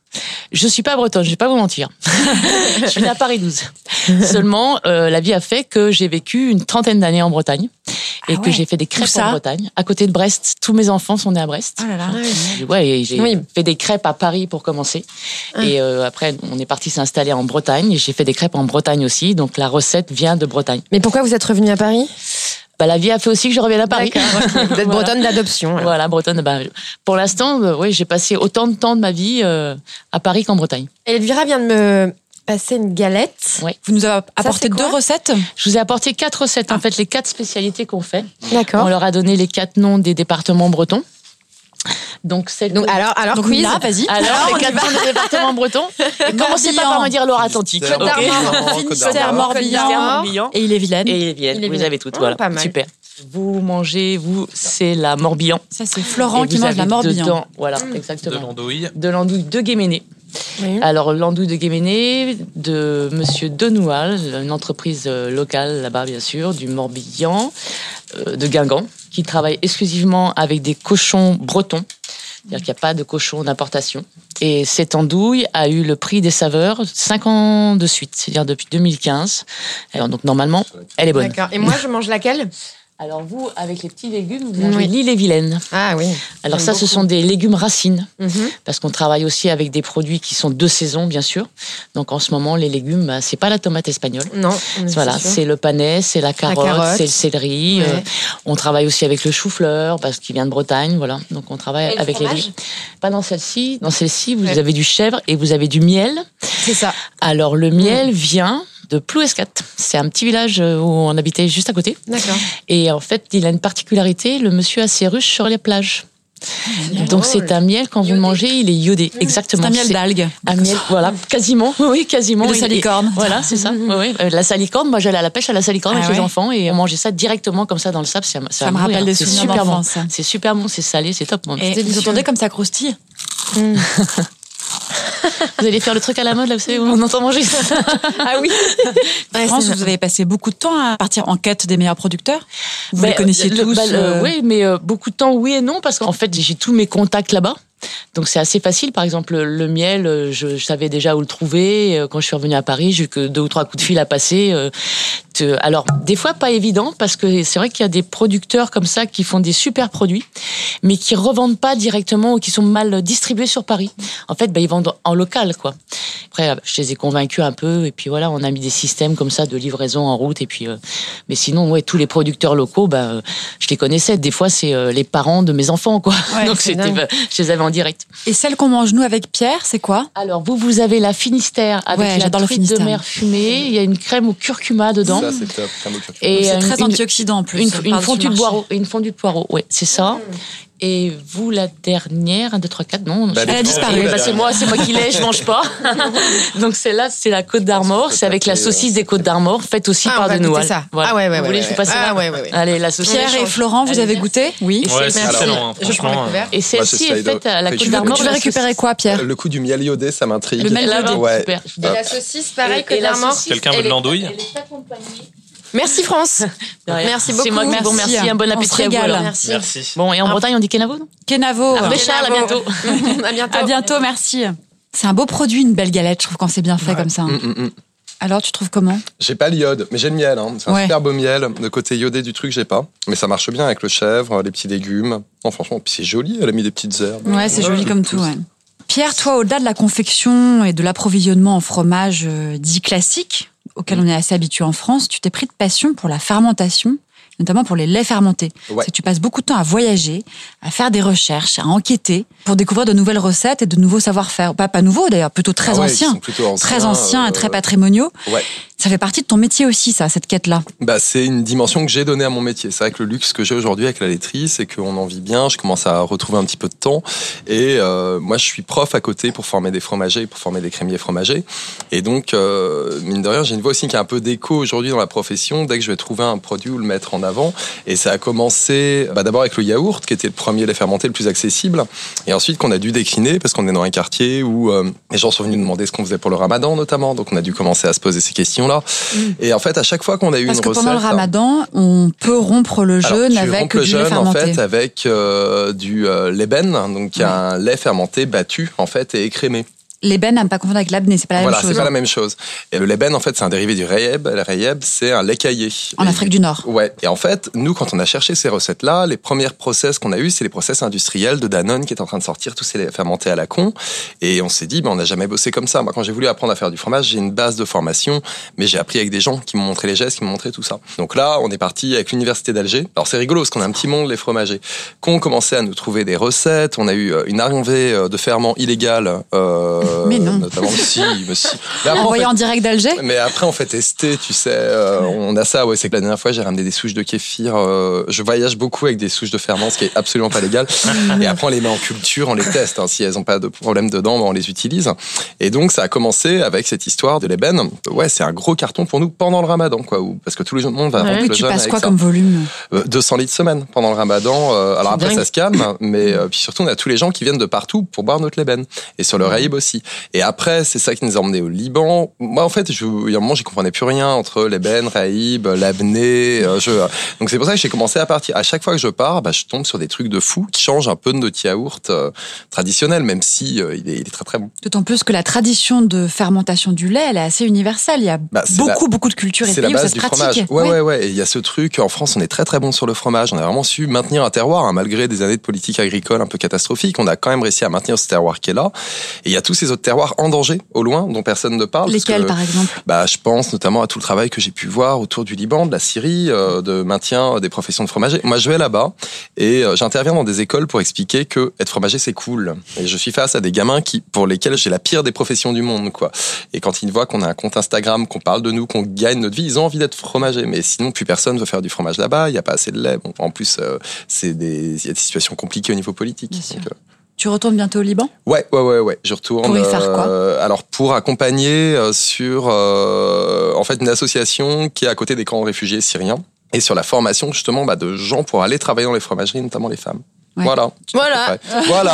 Speaker 10: Je suis pas bretonne, je vais pas vous mentir. Je suis née à Paris douze. Seulement, euh, la vie a fait que j'ai vécu une trentaine d'années en Bretagne et
Speaker 2: Ah
Speaker 10: que
Speaker 2: ouais.
Speaker 10: j'ai fait des crêpes
Speaker 2: Où ça
Speaker 10: en Bretagne, à côté de Brest. Tous mes enfants sont nés à Brest.
Speaker 2: Oh là là.
Speaker 10: Et ouais, et j'ai
Speaker 4: Oui.
Speaker 10: fait des crêpes à Paris pour commencer. Et euh, après, on est parti s'installer en Bretagne et j'ai fait des crêpes en Bretagne aussi. Donc la recette vient de Bretagne.
Speaker 4: Mais pourquoi vous êtes revenue à Paris?
Speaker 10: Bah, la vie a fait aussi que je revienne à Paris.
Speaker 4: D'accord, ok. Vous êtes
Speaker 10: Voilà.
Speaker 4: bretonne d'adoption. alors.
Speaker 10: Voilà, bretonne. Bah, pour l'instant, euh, oui, j'ai passé autant de temps de ma vie euh, à Paris qu'en Bretagne.
Speaker 4: Et Elvira vient de me passer une galette.
Speaker 10: Ouais.
Speaker 2: Vous nous avez apporté
Speaker 4: c'est quoi
Speaker 2: deux recettes.
Speaker 10: Je vous ai apporté quatre recettes, en fait, les quatre spécialités qu'on fait.
Speaker 4: D'accord.
Speaker 10: On leur a donné les quatre noms des départements bretons. Donc, celle
Speaker 4: Donc alors, alors
Speaker 2: Donc
Speaker 4: quiz.
Speaker 2: là, vas-y.
Speaker 10: Alors, les quatre noms des départements bretons. Et commencez pas par me dire Loire-Atlantique.
Speaker 3: Côte
Speaker 10: ok
Speaker 3: d'Armor.
Speaker 2: Finistère,
Speaker 3: Morbihan.
Speaker 2: Morbihan
Speaker 10: Morbihan.
Speaker 2: et Ille-et-Vilaine.
Speaker 10: Et Vienne,
Speaker 4: Il est
Speaker 10: vous les
Speaker 4: bien.
Speaker 10: avez toutes,
Speaker 4: Oh,
Speaker 10: voilà.
Speaker 4: pas mal.
Speaker 10: Super. Vous mangez, vous, c'est la Morbihan.
Speaker 2: Ça, c'est Florent
Speaker 10: Et
Speaker 2: qui
Speaker 10: vous
Speaker 2: mange
Speaker 10: avez
Speaker 2: la Morbihan.
Speaker 10: dedans, voilà,
Speaker 5: De
Speaker 10: exactement.
Speaker 5: l'andouille.
Speaker 10: De l'andouille de Guéméné.
Speaker 4: Oui.
Speaker 10: Alors, l'andouille de Guéméné, de Monsieur Denoual, une entreprise euh, locale là-bas, bien sûr, du Morbihan, euh, de Guingamp, qui travaille exclusivement avec des cochons bretons. C'est-à-dire qu'il n'y a pas de cochon d'importation. Et cette andouille a eu le prix des saveurs cinq ans de suite, c'est-à-dire depuis deux mille quinze. Alors, donc, normalement, elle est bonne.
Speaker 4: D'accord. Et moi, je mange laquelle?
Speaker 10: Alors, vous, avec les petits légumes, vous mangez
Speaker 4: Oui.
Speaker 10: l'Ille-et-Vilaine.
Speaker 4: Ah oui.
Speaker 10: Alors,
Speaker 4: J'aime
Speaker 10: ça, ce
Speaker 4: beaucoup.
Speaker 10: sont des légumes racines.
Speaker 4: Mhm.
Speaker 10: Parce qu'on travaille aussi avec des produits qui sont de saison, bien sûr. Donc en ce moment, les légumes, bah, c'est pas la tomate espagnole.
Speaker 4: Non.
Speaker 10: Voilà,
Speaker 4: c'est sûr.
Speaker 10: c'est le panais, c'est la carotte,
Speaker 4: carotte.
Speaker 10: c'est le céleri.
Speaker 4: Ouais.
Speaker 10: Euh, on travaille aussi avec le chou-fleur parce qu'il vient de Bretagne, voilà. Donc on travaille
Speaker 4: Et le
Speaker 10: avec les
Speaker 4: fromage
Speaker 10: légumes. Pas dans celle-ci. Dans celle-ci, vous
Speaker 4: Ouais.
Speaker 10: avez du chèvre et vous avez du miel.
Speaker 4: C'est ça.
Speaker 10: Alors le miel vient de Plouescat. C'est un petit village où on habitait juste à côté.
Speaker 4: D'accord.
Speaker 10: Et en fait, il a une particularité. Le monsieur a ses ruches sur les plages. Donc c'est un miel, quand vous le mangez, il est iodé. Exactement.
Speaker 2: C'est un miel d'algues.
Speaker 10: Un miel, voilà, quasiment. Oui, quasiment.
Speaker 2: Et de salicorne.
Speaker 10: Et, voilà, c'est ça. Oui, oui. Euh, la salicorne, moi j'allais à la pêche à la salicorne
Speaker 2: Ah
Speaker 10: avec
Speaker 2: ouais.
Speaker 10: les enfants et on mangeait ça directement comme ça dans le sable. Ça,
Speaker 2: Ça
Speaker 10: ça
Speaker 2: me rappelle des
Speaker 10: c'est
Speaker 2: souvenirs
Speaker 10: super bon.
Speaker 2: d'enfance, ça.
Speaker 10: C'est super bon, c'est salé, c'est top. Moi.
Speaker 2: Et vous entendez comme ça croustille.
Speaker 10: Mmh. Vous allez faire le truc à la mode là, vous savez, on entend manger ça.
Speaker 2: Ah oui. En France, vous avez passé beaucoup de temps à partir en quête des meilleurs producteurs. Vous
Speaker 10: bah,
Speaker 2: les connaissiez
Speaker 10: le,
Speaker 2: tous.
Speaker 10: bah,
Speaker 2: euh...
Speaker 10: Oui, mais euh, beaucoup de temps, oui et non, parce qu'en fait, j'ai tous mes contacts là-bas. Donc c'est assez facile. Par exemple, le miel, je, je savais déjà où le trouver. Quand je suis revenue à Paris, j'ai eu que deux ou trois coups de fil à passer. Alors, des fois, pas évident, parce que c'est vrai qu'il y a des producteurs comme ça qui font des super produits, mais qui revendent pas directement ou qui sont mal distribués sur Paris. En fait, bah, ils vendent en local, quoi. Après, je les ai convaincus un peu, et puis voilà, on a mis des systèmes comme ça de livraison en route. Et puis, euh, mais sinon, ouais, tous les producteurs locaux, bah, euh, je les connaissais. Des fois, c'est euh, les parents de mes enfants, quoi.
Speaker 2: Ouais,
Speaker 10: donc c'était, bah, je les avais en direct.
Speaker 2: Et celle qu'on mange nous avec Pierre, c'est quoi?
Speaker 10: Alors vous, vous avez la Finistère avec
Speaker 2: ouais,
Speaker 10: la truite de mer fumée. Il y a une crème au curcuma dedans.
Speaker 3: Ça, c'est top, crème au curcuma.
Speaker 2: Et c'est très
Speaker 10: une,
Speaker 2: antioxydant en plus.
Speaker 10: Une, une fondue de poireau, une fondue de poireau, ouais, c'est ça. Mmh. Et vous, la dernière, un, deux, trois, quatre, non.
Speaker 2: Bah, elle a disparu.
Speaker 10: Bah, c'est moi, c'est moi qui l'ai, je mange pas. Donc celle-là, c'est la Côte d'Armor, c'est avec la saucisse des Côtes d'Armor, faite aussi
Speaker 4: ah,
Speaker 10: par de Noual.
Speaker 4: Ça.
Speaker 10: Voilà.
Speaker 4: Ah ouais, ouais,
Speaker 10: vous
Speaker 4: ouais.
Speaker 10: voulez,
Speaker 4: ouais,
Speaker 10: je vous passe
Speaker 4: ah,
Speaker 10: là.
Speaker 4: ouais, ouais, ouais.
Speaker 10: Allez, la saucisse.
Speaker 2: Pierre et Florent, vous avez goûté?
Speaker 10: Oui.
Speaker 5: Ouais, c'est excellent.
Speaker 4: Je prends le couvert.
Speaker 10: Et celle-ci est faite à la Côte d'Armor.
Speaker 2: Tu vas récupérer quoi, Pierre?
Speaker 3: Le coup du miel iodé, ça m'intrigue.
Speaker 2: Le miel iodé,
Speaker 3: ouais.
Speaker 10: super.
Speaker 4: Et la saucisse, pareil, Côte d'Armor.
Speaker 5: Quelqu'un veut de l'andouille?
Speaker 4: Merci France. Merci beaucoup.
Speaker 10: C'est moi qui vous remercie. Un bon appétit à vous. Alors.
Speaker 4: Merci.
Speaker 5: Merci.
Speaker 10: Bon, et en Bretagne, on dit Kenavo, non?
Speaker 2: Kenavo.
Speaker 10: Ah, Béchard, à bientôt.
Speaker 4: À bientôt.
Speaker 2: À bientôt, merci. C'est un beau produit, une belle galette, je trouve, quand c'est bien fait ouais. comme ça.
Speaker 3: Mm, mm, mm.
Speaker 2: Alors, tu trouves comment?
Speaker 3: J'ai pas l'iode, mais j'ai le miel. Hein. C'est un
Speaker 2: ouais.
Speaker 3: super beau miel. Le côté iodé du truc, j'ai pas. Mais ça marche bien avec le chèvre, les petits légumes. Non, franchement, puis c'est joli, elle a mis des petites herbes.
Speaker 2: Ouais, c'est joli comme tout, ouais. Pierre, toi, au-delà de la confection et de l'approvisionnement en fromage euh, dit classique, auquel on est assez habitué en France, tu t'es pris de passion pour la fermentation, notamment pour les laits fermentés. Ouais. C'est que tu passes beaucoup de temps à voyager, à faire des recherches, à enquêter, pour découvrir de nouvelles recettes et de nouveaux savoir-faire. Pas, pas nouveaux d'ailleurs, plutôt très ah ouais, anciens.
Speaker 3: Plutôt anciens.
Speaker 2: Très anciens
Speaker 3: euh,
Speaker 2: et très patrimoniaux.
Speaker 3: Ouais.
Speaker 2: Ça fait partie de ton métier aussi, ça, cette quête-là.
Speaker 3: Bah, c'est une dimension que j'ai donnée à mon métier. C'est vrai que le luxe que j'ai aujourd'hui avec la laiterie, c'est qu'on en vit bien. Je commence à retrouver un petit peu de temps. Et euh, moi, je suis prof à côté pour former des fromagers, pour former des crémiers fromagers. Et donc, euh, mine de rien, j'ai une voix aussi qui a un peu d'écho aujourd'hui dans la profession. Dès que je vais trouver un produit ou le mettre en avant. Et ça a commencé bah, d'abord avec le yaourt, qui était le premier lait fermenté le plus accessible. Et ensuite, qu'on a dû décliner parce qu'on est dans un quartier où euh, les gens sont venus demander ce qu'on faisait pour le ramadan, notamment. Donc, on a dû commencer à se poser ces questions-là. Mmh. Et en fait, à chaque fois qu'on a eu
Speaker 2: Parce
Speaker 3: une
Speaker 2: que
Speaker 3: recette...
Speaker 2: pendant le ramadan, on peut rompre le jeûne
Speaker 3: alors,
Speaker 2: avec
Speaker 3: le
Speaker 2: du
Speaker 3: jeûne,
Speaker 2: lait fermenté.
Speaker 3: En fait, avec euh, du euh, leben, donc qui ouais. a un lait fermenté battu en fait et écrémé.
Speaker 2: L'ébène, à ne pas confondre avec l'abné, c'est pas la
Speaker 3: voilà,
Speaker 2: même chose.
Speaker 3: Voilà, c'est pas la même chose. Et le leben, en fait, c'est un dérivé du rayeb. Le rayeb, c'est un lait caillé.
Speaker 2: En et, Afrique du Nord.
Speaker 3: Ouais. Et en fait, nous, quand on a cherché ces recettes-là, les premières process qu'on a eues, c'est les process industriels de Danone qui est en train de sortir tous ces laits fermentés à la con. Et on s'est dit, ben, on n'a jamais bossé comme ça. Moi, quand j'ai voulu apprendre à faire du fromage, j'ai une base de formation, mais j'ai appris avec des gens qui m'ont montré les gestes, qui m'ont montré tout ça. Donc là, on est parti avec l'université d'Alger. Alors c'est rigolo parce qu'on a un petit monde, les fromagers, qui ont commencé à nous trouver des recettes. On a eu une arrivée de ferment illégal, euh,
Speaker 2: mais non.
Speaker 3: notamment Si, mais si.
Speaker 2: Mais après, Envoyé en, fait, en direct d'Alger.
Speaker 3: Mais après, on fait tester, tu sais. Euh, on a ça, ouais. C'est que la dernière fois, j'ai ramené des souches de kéfir. Euh, je voyage beaucoup avec des souches de ferment, ce qui est absolument pas légal. Et après, on les met en culture, on les teste. Hein. Si elles ont pas de problème dedans, ben, on les utilise. Et donc, ça a commencé avec cette histoire de l'ébène. Ouais, c'est un gros carton pour nous pendant le ramadan, quoi. Parce que tout le monde va
Speaker 2: ouais,
Speaker 3: rompre
Speaker 2: oui,
Speaker 3: le
Speaker 2: tu
Speaker 3: jeûne
Speaker 2: passes
Speaker 3: avec
Speaker 2: quoi
Speaker 3: ça.
Speaker 2: comme volume?
Speaker 3: euh, deux cents litres semaine pendant le ramadan. Euh, alors après, dingue. Ça se calme. Mais euh, puis surtout, on a tous les gens qui viennent de partout pour boire notre lébène. Et sur le raïb aussi. Et après, c'est ça qui nous a emmenés au Liban. Moi, en fait, je, il y a un moment, j'y comprenais plus rien entre l'ébène, raïb, l'abné. Euh, je, donc c'est pour ça que j'ai commencé à partir. À chaque fois que je pars, bah, je tombe sur des trucs de fou qui changent un peu de notre yaourt euh, traditionnel, même si euh, il, est, il est très très bon.
Speaker 2: D'autant plus que la tradition de fermentation du lait, elle est assez universelle. Il y a bah, beaucoup la, beaucoup de cultures et de pays où ça se pratique.
Speaker 3: Fromage. Ouais, ouais, ouais, ouais. Et il y a ce truc. En France, on est très très bon sur le fromage. On a vraiment su maintenir un terroir, hein, malgré des années de politique agricole un peu catastrophique. On a quand même réussi à maintenir ce terroir qui est là. Et il y a tous ces ces autres terroirs en danger, au loin, dont personne ne parle.
Speaker 2: Lesquels,
Speaker 3: que,
Speaker 2: par exemple?
Speaker 3: Bah, je pense notamment à tout le travail que j'ai pu voir autour du Liban, de la Syrie, euh, de maintien des professions de fromager. Moi, je vais là-bas et euh, j'interviens dans des écoles pour expliquer que être fromager, c'est cool. Et je suis face à des gamins qui, pour lesquels j'ai la pire des professions du monde, quoi. Et quand ils voient qu'on a un compte Instagram, qu'on parle de nous, qu'on gagne notre vie, ils ont envie d'être fromager. Mais sinon, plus personne veut faire du fromage là-bas. Il y a pas assez de lait. Bon, en plus, euh, c'est des, il y a des situations compliquées au niveau politique. Donc, euh...
Speaker 2: Tu retournes bientôt au Liban ?
Speaker 3: Ouais, ouais, ouais, ouais. Je retourne.
Speaker 2: Pour y faire quoi ?
Speaker 3: euh, Alors, pour accompagner euh, sur, euh, en fait, une association qui est à côté des camps de réfugiés syriens et sur la formation justement bah, de gens pour aller travailler dans les fromageries, notamment les femmes. Ouais. Voilà.
Speaker 4: Voilà.
Speaker 3: Voilà.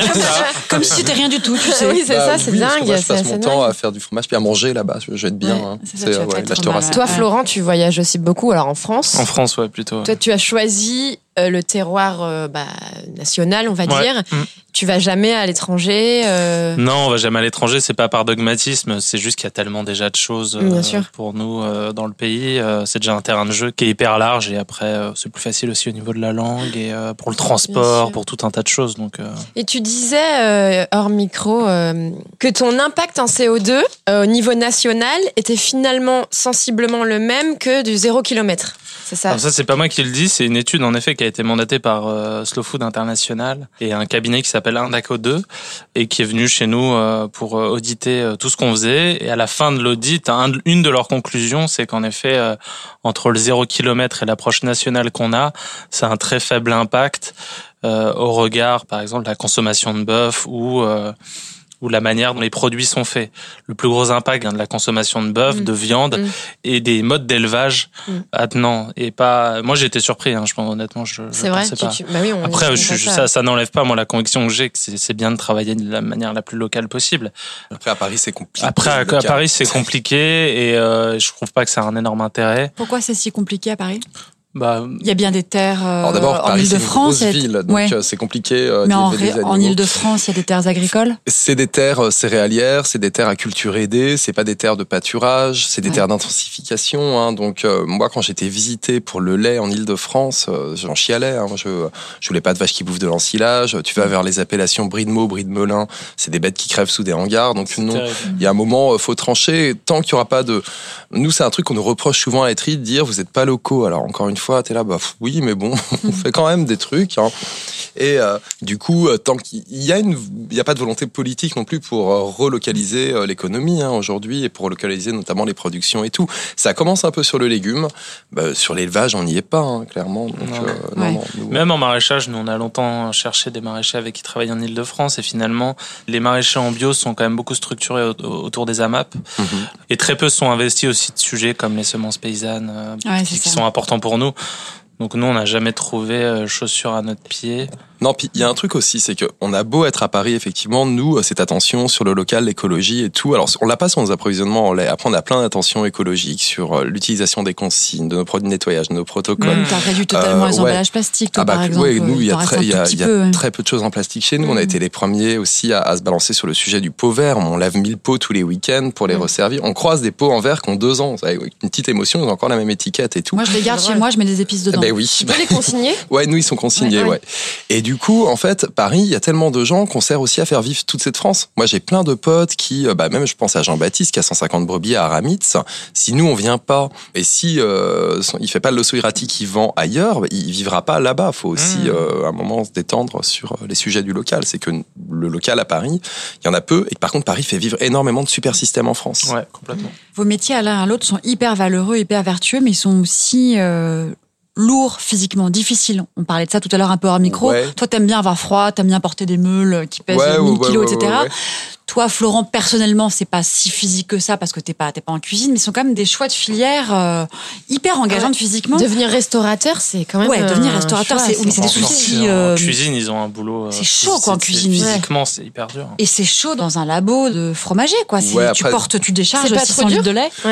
Speaker 2: Comme si c'était rien du tout, tu sais.
Speaker 4: Oui, c'est
Speaker 3: bah,
Speaker 4: ça, c'est
Speaker 3: oui,
Speaker 4: dingue.
Speaker 3: Moi, je passe
Speaker 4: c'est,
Speaker 3: mon
Speaker 4: c'est
Speaker 3: temps
Speaker 4: dingue.
Speaker 3: à faire du fromage puis à manger là-bas. Je vais être bien.
Speaker 2: Ouais,
Speaker 3: hein.
Speaker 2: c'est ça,
Speaker 3: C'est,
Speaker 2: tu vas
Speaker 3: ouais,
Speaker 2: être
Speaker 3: là, je te
Speaker 2: mal,
Speaker 3: rassure.
Speaker 4: Toi,
Speaker 2: Ouais.
Speaker 4: Florent, tu voyages aussi beaucoup, alors en France.
Speaker 5: En France, ouais, plutôt.
Speaker 4: Toi, tu as choisi euh, le terroir euh, bah, national, on va
Speaker 5: Ouais.
Speaker 4: dire.
Speaker 5: Mmh.
Speaker 4: Tu vas jamais à l'étranger. Euh...
Speaker 5: Non, on va jamais à l'étranger, c'est pas par dogmatisme, c'est juste qu'il y a tellement déjà de choses euh,
Speaker 4: Bien sûr.
Speaker 5: pour nous euh, dans le pays. Euh, c'est déjà un terrain de jeu qui est hyper large et après, euh, c'est plus facile aussi au niveau de la langue et euh, pour le transport, pour tout un tas de choses. Donc, euh...
Speaker 4: Et tu disais, euh, hors micro, euh, que ton impact en C O deux euh, au niveau national était finalement sensiblement le même que du zéro kilomètre. C'est ça.
Speaker 5: Alors ça, c'est pas moi qui le dis, c'est une étude en effet qui a été mandatée par euh, Slow Food International et un cabinet qui s'appelle Indaco deux et qui est venu chez nous euh, pour euh, auditer euh, tout ce qu'on faisait. Et à la fin de l'audit, un, une de leurs conclusions, c'est qu'en effet, euh, entre le zéro kilomètre et l'approche nationale qu'on a, ça a un très faible impact euh, au regard, par exemple, de la consommation de bœuf ou euh, ou la manière dont les produits sont faits. Le plus gros impact vient de la consommation de bœuf, mmh. de viande mmh. et des modes d'élevage mmh. attenants. Et pas, moi j'ai été surpris, hein, je pense honnêtement, je,
Speaker 4: c'est
Speaker 5: je
Speaker 4: vrai,
Speaker 5: pensais
Speaker 4: tu,
Speaker 5: pas.
Speaker 4: tu... Bah oui, on
Speaker 5: Après, je,
Speaker 4: je,
Speaker 5: ça, ça, ça n'enlève pas moi la conviction que j'ai que c'est, c'est bien de travailler de la manière la plus locale possible.
Speaker 3: Après à Paris c'est compliqué.
Speaker 5: Après à, à Paris c'est compliqué et euh, je trouve pas que ça a un énorme intérêt.
Speaker 2: Pourquoi c'est si compliqué à Paris ?
Speaker 5: Bah,
Speaker 2: il y a bien des terres euh,
Speaker 3: Alors d'abord,
Speaker 2: en
Speaker 3: Paris,
Speaker 2: Île-de-France.
Speaker 3: C'est une grosse ville, donc ouais. c'est compliqué euh,
Speaker 2: Mais en,
Speaker 3: d'élever des animaux.
Speaker 2: en Île-de-France, il y a des terres agricoles.
Speaker 3: C'est des terres céréalières, c'est des terres à culture aidée, c'est pas des terres de pâturage, c'est des ouais. terres d'intensification. Hein, donc euh, moi, quand j'étais visité pour le lait en Île-de-France, euh, j'en chialais. Hein, je je voulais pas de vaches qui bouffent de l'ensilage. Tu vas vers les appellations Brie de Meaux, Brie de Melun, c'est des bêtes qui crèvent sous des hangars. Donc non, il y a un moment, faut trancher. Tant qu'il y aura pas de, nous c'est un truc qu'on nous reproche souvent à Laiterie de dire vous êtes pas locaux. Alors encore une fois, t'es là, bah oui, mais bon, on fait quand même des trucs. Hein. Et euh, du coup, tant qu'il y a une, il y a pas de volonté politique non plus pour euh, relocaliser euh, l'économie hein, aujourd'hui et pour relocaliser notamment les productions et tout. Ça commence un peu sur le légume, bah, sur l'élevage, on n'y est pas hein, clairement. Donc,
Speaker 5: non.
Speaker 3: Euh,
Speaker 2: ouais.
Speaker 3: non, non, nous...
Speaker 5: Même en maraîchage, nous on a longtemps cherché des maraîchers avec qui travaillent en Île-de-France et finalement, les maraîchers en bio sont quand même beaucoup structurés autour des A M A P mm-hmm. et très peu sont investis aussi de sujets comme les semences paysannes euh,
Speaker 2: ouais,
Speaker 5: qui, qui sont importants pour nous. Donc nous, on n'a jamais trouvé chaussures à notre pied.
Speaker 3: Non, puis il y a un truc aussi, c'est que on a beau être à Paris, effectivement, nous, cette attention sur le local, l'écologie et tout. Alors, on l'a pas sur nos approvisionnements en lait. Après, on a plein d'attentions écologiques sur l'utilisation des consignes, de nos produits de nettoyage, de nos protocoles.
Speaker 2: Mmh, t'as réduit totalement euh, les emballages ouais. plastiques, toi,
Speaker 3: ah bah,
Speaker 2: par exemple.
Speaker 3: Oui, nous, il y a, très, y a, y a
Speaker 2: peu,
Speaker 3: très peu de choses en plastique chez nous. Mmh. On a été les premiers aussi à, à se balancer sur le sujet du pot vert. On lave mille pots tous les week-ends pour les mmh. resservir. On croise des pots en verre qui ont deux ans. Avec une petite émotion, ils ont encore la même étiquette et tout.
Speaker 2: Moi, je les garde chez moi, je mets des épices dedans.
Speaker 3: Ben oui.
Speaker 4: Tu peux les consigner ?
Speaker 3: Ouais, nous, ils sont consignés, ouais, ouais. ouais. Et du coup, en fait, Paris, il y a tellement de gens qu'on sert aussi à faire vivre toute cette France. Moi, j'ai plein de potes qui, bah, même je pense à Jean-Baptiste qui a cent cinquante brebis à Aramitz. Si nous, on vient pas, et si euh, il fait pas de l'osso irati qu'il vend ailleurs, bah, il vivra pas là-bas. Faut aussi, mmh. euh, à un moment, se détendre sur les sujets du local. C'est que le local à Paris, il y en a peu, et que par contre, Paris fait vivre énormément de super systèmes en France.
Speaker 5: Ouais, complètement.
Speaker 2: Vos métiers, à l'un à l'autre, sont hyper valeureux, hyper vertueux, mais ils sont aussi... Euh... lourd physiquement, difficile. On parlait de ça tout à l'heure un peu hors micro. Ouais. Toi, t'aimes bien avoir froid, t'aimes bien porter des meules qui pèsent
Speaker 3: ouais,
Speaker 2: mille
Speaker 3: ouais,
Speaker 2: kilos,
Speaker 3: ouais,
Speaker 2: et cetera.
Speaker 3: Ouais, ouais.
Speaker 2: Toi, Florent, personnellement, c'est pas si physique que ça parce que t'es pas, t'es pas en cuisine, mais ce sont quand même des choix de filière euh, hyper engageantes ouais. physiquement.
Speaker 4: Devenir restaurateur, c'est quand même.
Speaker 2: Ouais, devenir restaurateur,
Speaker 4: choix,
Speaker 2: c'est, oui, c'est des soucis. Euh,
Speaker 5: en cuisine, ils ont un boulot.
Speaker 2: C'est chaud, quoi, en cuisine.
Speaker 5: Physiquement, c'est hyper dur.
Speaker 2: Et c'est chaud dans un labo de fromager, quoi.
Speaker 3: Ouais, après,
Speaker 2: tu portes, tu décharges
Speaker 4: c'est pas
Speaker 2: six cents litres de lait.
Speaker 4: Ouais.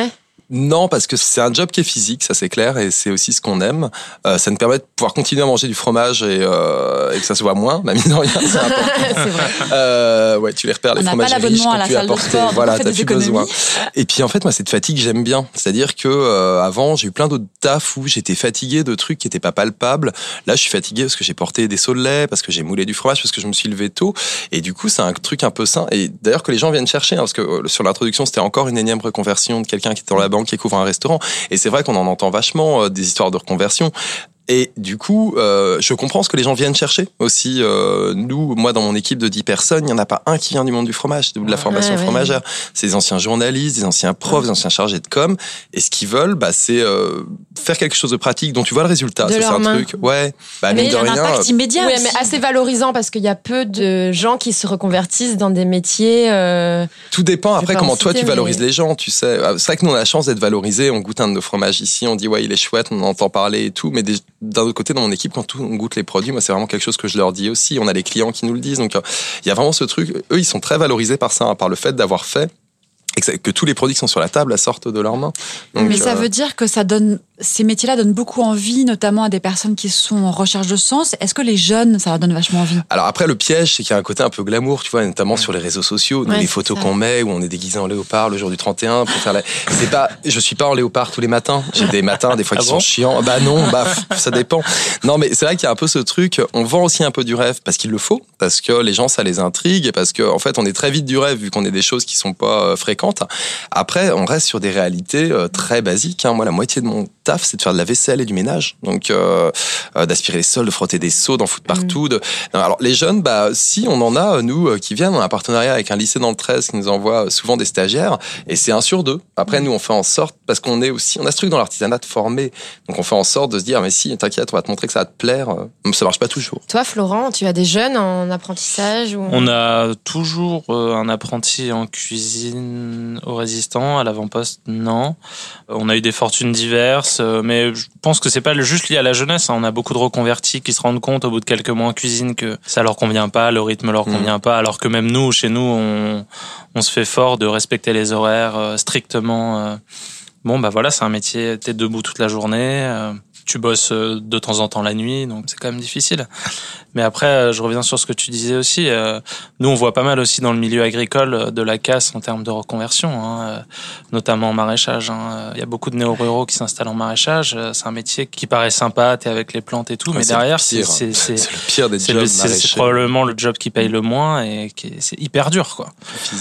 Speaker 3: Non, parce que c'est un job qui est physique, ça c'est clair, et c'est aussi ce qu'on aime. Euh, ça nous permet de pouvoir continuer à manger du fromage et, euh, et que ça se voit moins, mais mine de rien, c'est important.
Speaker 2: C'est vrai.
Speaker 3: Euh, ouais, tu les repères, les
Speaker 2: On n'a
Speaker 3: fromages
Speaker 2: pas
Speaker 3: riches
Speaker 2: l'abonnement à
Speaker 3: qu'on
Speaker 2: la
Speaker 3: pu
Speaker 2: salle de
Speaker 3: apporter.
Speaker 2: sport, donc
Speaker 3: Voilà,
Speaker 2: on fait
Speaker 3: t'as
Speaker 2: des
Speaker 3: plus
Speaker 2: économies.
Speaker 3: besoin. Et puis en fait, moi, cette fatigue, j'aime bien. C'est-à-dire que euh, avant, j'ai eu plein d'autres tafs où j'étais fatigué de trucs qui étaient pas palpables. Là, je suis fatigué parce que j'ai porté des seaux de lait, parce que j'ai moulé du fromage, parce que je me suis levé tôt. Et du coup, c'est un truc un peu sain. Et d'ailleurs, que les gens viennent chercher, hein, parce que euh, sur l'introduction, c'était encore une énième reconversion de quelqu'un qui était dans la banque, qui couvre un restaurant. Et c'est vrai qu'on en entend vachement euh, des histoires de reconversion. Et du coup, euh, je comprends ce que les gens viennent chercher aussi. Euh, nous, moi, dans mon équipe de dix personnes, il n'y en a pas un qui vient du monde du fromage, de la formation
Speaker 4: ouais, ouais.
Speaker 3: fromagère. C'est des anciens journalistes, des anciens profs, des anciens chargés de com. Et ce qu'ils veulent, bah, c'est euh, faire quelque chose de pratique dont tu vois le résultat.
Speaker 4: De
Speaker 3: Ça, c'est
Speaker 4: leurs
Speaker 3: un
Speaker 4: mains.
Speaker 3: truc. Ouais. Bah,
Speaker 2: Mais
Speaker 3: mine
Speaker 2: il y
Speaker 3: de
Speaker 2: a un
Speaker 3: rien,
Speaker 2: impact immédiat
Speaker 4: Oui,
Speaker 2: aussi.
Speaker 4: mais assez valorisant parce qu'il y a peu de gens qui se reconvertissent dans des métiers. Euh...
Speaker 3: tout dépend
Speaker 4: Je
Speaker 3: après
Speaker 4: vais pas
Speaker 3: comment
Speaker 4: en
Speaker 3: toi
Speaker 4: citer,
Speaker 3: tu valorises
Speaker 4: mais-
Speaker 3: les gens, tu sais. C'est vrai que nous on a la chance d'être valorisés, on goûte un de nos fromages ici, on dit ouais il est chouette, on en entend parler et tout, mais des- d'un autre côté dans mon équipe quand tout- on goûte les produits, moi c'est vraiment quelque chose que je leur dis aussi, on a les clients qui nous le disent, donc euh, il y a vraiment ce truc, eux ils sont très valorisés par ça, hein, par le fait d'avoir fait et que, ça- que tous les produits qui sont sur la table sortent de leurs mains. Donc,
Speaker 2: Mais ça
Speaker 3: euh,
Speaker 2: veut dire que ça donne, ces métiers-là donnent beaucoup envie, notamment à des personnes qui sont en recherche de sens. Est-ce que les jeunes, ça leur donne vachement envie?
Speaker 3: Alors après, le piège, c'est qu'il y a un côté un peu glamour, tu vois, notamment sur les réseaux sociaux, nous,
Speaker 2: Ouais,
Speaker 3: les
Speaker 2: c'est
Speaker 3: photos
Speaker 2: ça.
Speaker 3: qu'on met où on est déguisé en léopard le jour du trente et un pour faire la... C'est pas, je suis pas en léopard tous les matins. J'ai des matins, des fois, qui
Speaker 5: Ah
Speaker 3: sont
Speaker 5: bon
Speaker 3: chiants. Bah non, bah, pff, ça dépend. Non, mais c'est vrai qu'il y a un peu ce truc, on vend aussi un peu du rêve parce qu'il le faut, parce que les gens, ça les intrigue et parce que, en fait, on est très vite du rêve vu qu'on est des choses qui sont pas euh, fréquentes. Après, on reste sur des réalités euh, très basiques, hein. Moi, la moitié de mon taf, c'est de faire de la vaisselle et du ménage. Donc, euh, euh, d'aspirer les sols, de frotter des seaux, d'en foutre partout. De... Non, alors, les jeunes, bah, si on en a, nous, euh, qui viennent, on a un partenariat avec un lycée dans le treize qui nous envoie souvent des stagiaires, et c'est un sur deux. Après, nous, on fait en sorte, parce qu'on est aussi, on a ce truc dans l'artisanat de former, donc on fait en sorte de se dire, mais si, t'inquiète, on va te montrer que ça va te plaire. Euh, Ça marche pas toujours.
Speaker 4: Toi, Florent, tu as des jeunes en apprentissage ou...
Speaker 5: On a toujours euh, un apprenti en cuisine au Résistant, à l'avant-poste, non. Euh, On a eu des fortunes diverses, euh, mais je pense que c'est pas juste lié à la jeunesse, hein. On a beaucoup de reconvertis qui se rendent compte au bout de quelques mois en cuisine que ça leur convient pas, le rythme leur convient pas, alors que même nous, chez nous, on, on se fait fort de respecter les horaires euh, strictement. euh. Bon, bah voilà, c'est un métier, t'es debout toute la journée, euh, tu bosses euh, de temps en temps la nuit, donc c'est quand même difficile. Mais après, euh, je reviens sur ce que tu disais aussi. euh, Nous, on voit pas mal aussi dans le milieu agricole euh, de la casse en termes de reconversion, hein, euh, notamment en maraîchage, hein. Il y a beaucoup de néo-ruraux qui s'installent en maraîchage. euh, C'est un métier qui paraît sympa, t'es avec les plantes et tout,
Speaker 3: Ouais,
Speaker 5: mais
Speaker 3: c'est le
Speaker 5: derrière, c'est
Speaker 3: pire.
Speaker 5: c'est c'est
Speaker 3: C'est le pire des
Speaker 5: c'est
Speaker 3: jobs
Speaker 5: le- c'est- c'est
Speaker 3: maraîchers.
Speaker 5: probablement le job qui paye le moins et qui est, c'est hyper dur, quoi.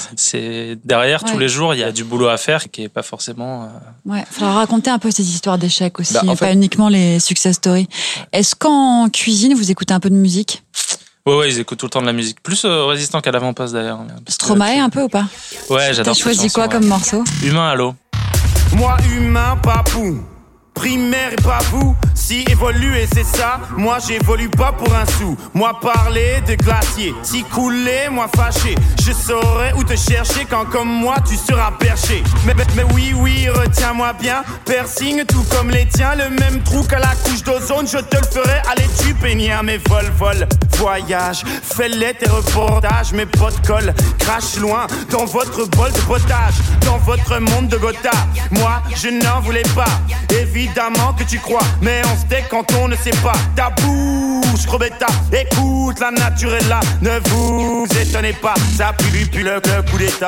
Speaker 5: C'est derrière
Speaker 2: Ouais.
Speaker 5: tous les jours, il y a du boulot à faire qui est pas forcément. euh,
Speaker 2: Ouais, faudra raconter un peu ces histoires d'échecs aussi,
Speaker 3: Bah, en
Speaker 2: pas
Speaker 3: fait-
Speaker 2: uniquement les success stories. Est-ce qu'en cuisine, vous écoutez un peu de musique?
Speaker 5: Ouais, ouais, ils écoutent tout le temps de la musique. Plus euh, résistant qu'à l'avant-poste d'ailleurs. Parce que-
Speaker 2: Stromae un peu ou pas?
Speaker 5: Ouais,
Speaker 2: T'as
Speaker 5: j'adore. cette
Speaker 2: choisi
Speaker 5: chanson,
Speaker 2: quoi
Speaker 5: ouais.
Speaker 2: comme morceau?
Speaker 5: Humain à l'eau.
Speaker 11: Moi humain, papou. Primaire et pas vous, si évoluer c'est ça, moi j'évolue pas pour un sou. Moi parler de glacier, si couler, moi fâché. Je saurais où te chercher quand comme moi tu seras perché. Mais, mais, mais oui, oui, retiens-moi bien, piercing tout comme les tiens. Le même trou qu'à la couche d'ozone, je te le ferai, allez tu peignir. Mais vol, vol, voyage, fais-les tes reportages. Mes potes collent, crache loin dans votre bol de potage. Dans votre monde de Gotha, moi je n'en voulais pas. Évidemment que tu crois, mais on se tait quand on ne sait pas. Ta bouche, trop bêta, écoute, la nature est là. Ne vous étonnez pas, ça pue, pue le, le coup d'état.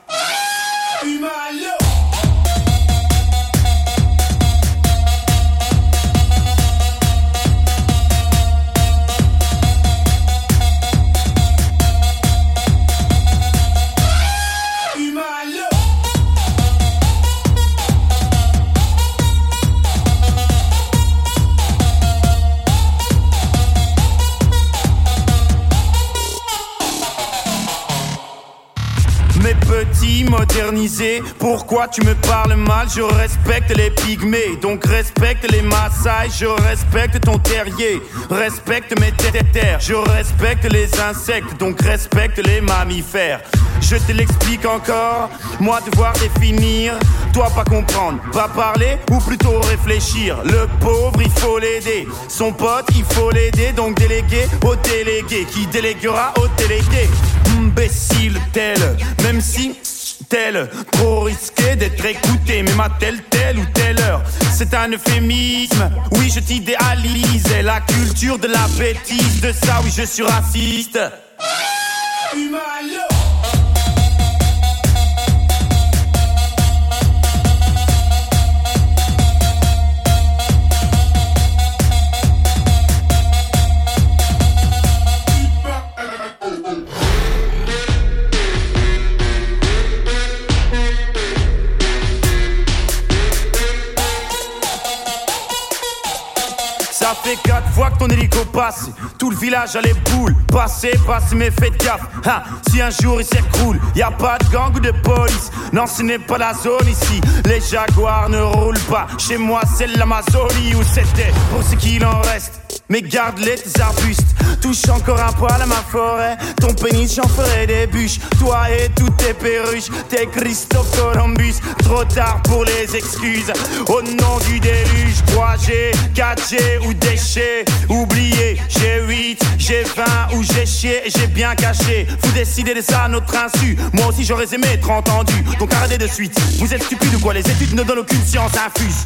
Speaker 11: Humain à l'eau. Humain à l'eau. Mes petits modernisés, pourquoi tu me parles mal? Je respecte les pygmées, donc respecte les Maasai. Je respecte ton terrier, respecte mes terres. Je respecte les insectes, donc respecte les mammifères. Je te l'explique encore, moi devoir définir, toi pas comprendre, pas parler ou plutôt réfléchir. Le pauvre il faut l'aider, son pote il faut l'aider, donc déléguer au délégué qui déléguera au délégué. Imbécile tel, même si tel, trop risqué d'être écouté, même à telle, telle ou telle heure. C'est un euphémisme, oui je t'idéalise. La culture de la bêtise, de ça oui je suis raciste. Humalo. Ça fait quatre fois que ton hélico passe, tout le village a les boules. Passez, passez, mais faites gaffe, hein, si un jour il s'écroule, y a pas de gang ou de police. Non, ce n'est pas la zone ici, les jaguars ne roulent pas. Chez moi, c'est l'Amazonie où c'était, pour ce qu'il en reste. Mais garde-les tes arbustes, touche encore un poil à ma forêt. Ton pénis, j'en ferai des bûches. Toi et toutes tes perruches, t'es Christophe Columbus. Trop tard pour les excuses, au nom du déluge. trois G, quatre G ou déchets. Oubliez, j'ai huit, j'ai vingt ou j'ai chié et j'ai bien caché. Vous décidez de ça à notre insu. Moi aussi j'aurais aimé être entendu. Donc arrêtez de suite, vous êtes stupides ou quoi? Les études ne donnent aucune science infuse.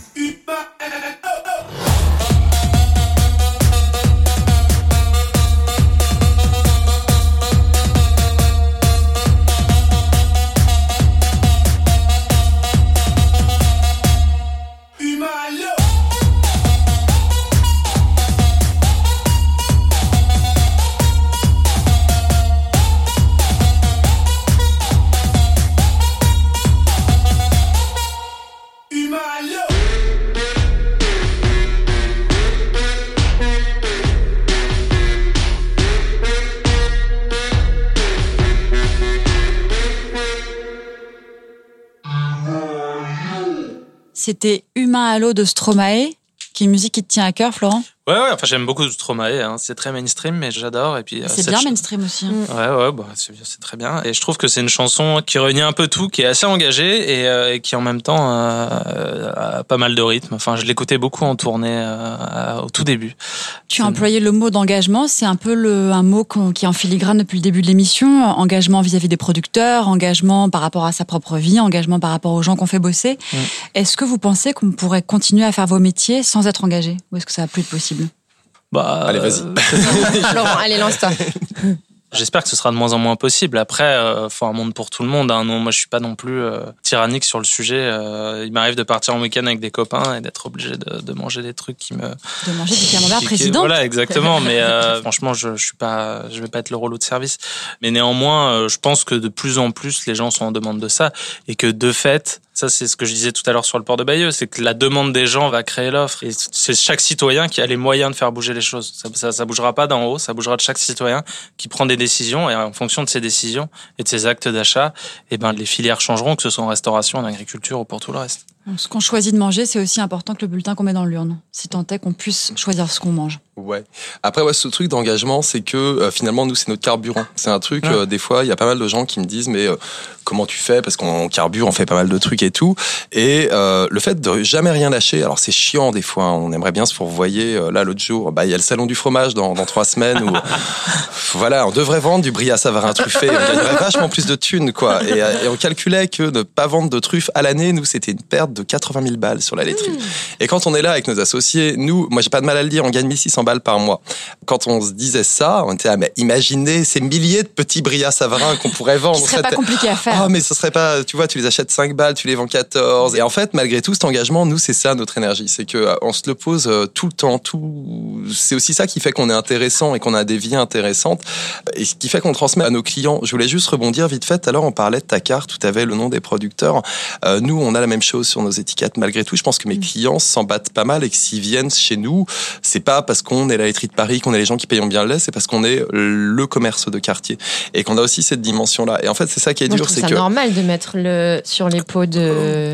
Speaker 2: C'était Humain à l'eau de Stromae, qui est une musique qui te tient à cœur, Florent.
Speaker 5: Ouais, ouais, enfin j'aime beaucoup Stromae, hein. C'est très mainstream, mais j'adore. Et puis
Speaker 2: c'est bien ch- mainstream aussi. Hein.
Speaker 5: Ouais, ouais, bah c'est, c'est très bien. Et je trouve que c'est une chanson qui réunit un peu tout, qui est assez engagée et, euh, et qui en même temps euh, a pas mal de rythme. Enfin, je l'écoutais beaucoup en tournée euh, au tout début.
Speaker 2: Tu as employé le mot d'engagement, c'est un peu le, un mot qui est en filigrane depuis le début de l'émission. Engagement vis-à-vis des producteurs, engagement par rapport à sa propre vie, engagement par rapport aux gens qu'on fait bosser. Mm. Est-ce que vous pensez qu'on pourrait continuer à faire vos métiers sans être engagé, ou est-ce que ça va plus être possible?
Speaker 5: Bah,
Speaker 3: allez, vas-y.
Speaker 4: Euh... Laurent, allez, lance-toi.
Speaker 5: J'espère que ce sera de moins en moins possible. Après, euh, faut un monde pour tout le monde. Hein. Non, moi, je suis pas non plus euh, tyrannique sur le sujet. Euh, il m'arrive de partir en week-end avec des copains et d'être obligé de, de manger des trucs qui me...
Speaker 2: De manger du camembert président.
Speaker 5: Voilà, exactement. Mais euh, franchement, je, je suis pas, je vais pas être le relou de service. Mais néanmoins, euh, je pense que de plus en plus, les gens sont en demande de ça et que de fait, ça, c'est ce que je disais tout à l'heure sur le port de Bayeux, c'est que la demande des gens va créer l'offre. Et c'est chaque citoyen qui a les moyens de faire bouger les choses. Ça, ça, ça bougera pas d'en haut, ça bougera de chaque citoyen qui prend des décisions. Et en fonction de ces décisions et de ces actes d'achat, eh ben, les filières changeront, que ce soit en restauration, en agriculture ou pour tout le reste.
Speaker 2: Ce qu'on choisit de manger, c'est aussi important que le bulletin qu'on met dans l'urne. Si tant est qu'on puisse choisir ce qu'on mange.
Speaker 3: Ouais. Après, ouais, ce truc d'engagement, c'est que euh, finalement, nous, c'est notre carburant. C'est un truc, ouais. euh, des fois, il y a pas mal de gens qui me disent, mais euh, comment tu fais? Parce qu'on carbure, on fait pas mal de trucs et tout. Et euh, le fait de jamais rien lâcher, alors c'est chiant des fois, hein, on aimerait bien se fourvoyer. Euh, là, l'autre jour, bah il y a le salon du fromage dans, dans trois semaines où, voilà, on devrait vendre du brie à Savarin truffé, on gagnerait vachement plus de thunes, quoi. Et, et on calculait que ne pas vendre de truffes à l'année, nous, c'était une perte de quatre-vingt mille balles sur la laiterie. Mmh. Et quand on est là avec nos associés, nous, moi, j'ai pas de mal à le dire, on gagne mille six cents balles par mois. Quand on se disait ça, on était, ah, mais imaginez ces milliers de petits brie à Savarin qu'on pourrait vendre.
Speaker 2: Ce serait pas compliqué à faire.
Speaker 3: Ah, mais ce serait pas, tu vois, tu les achètes cinq balles, tu les vends quatorze. Et en fait, malgré tout, cet engagement, nous, c'est ça notre énergie. C'est que on se le pose tout le temps, tout, c'est aussi ça qui fait qu'on est intéressant et qu'on a des vies intéressantes. Et ce qui fait qu'on transmet à nos clients. Je voulais juste rebondir vite fait. Alors, on parlait de ta carte où tu avais le nom des producteurs. Euh, nous, on a la même chose sur nos étiquettes. Malgré tout, je pense que mes clients s'en battent pas mal et que s'ils viennent chez nous, c'est pas parce qu'on est la laiterie de Paris, qu'on est les gens qui payent bien le lait, c'est parce qu'on est le commerce de quartier et qu'on a aussi cette dimension-là. Et en fait, c'est ça qui est
Speaker 4: Moi,
Speaker 3: dur,
Speaker 4: je trouve
Speaker 3: c'est
Speaker 4: ça
Speaker 3: que
Speaker 4: normal de mettre le sur les pots de.
Speaker 3: Mais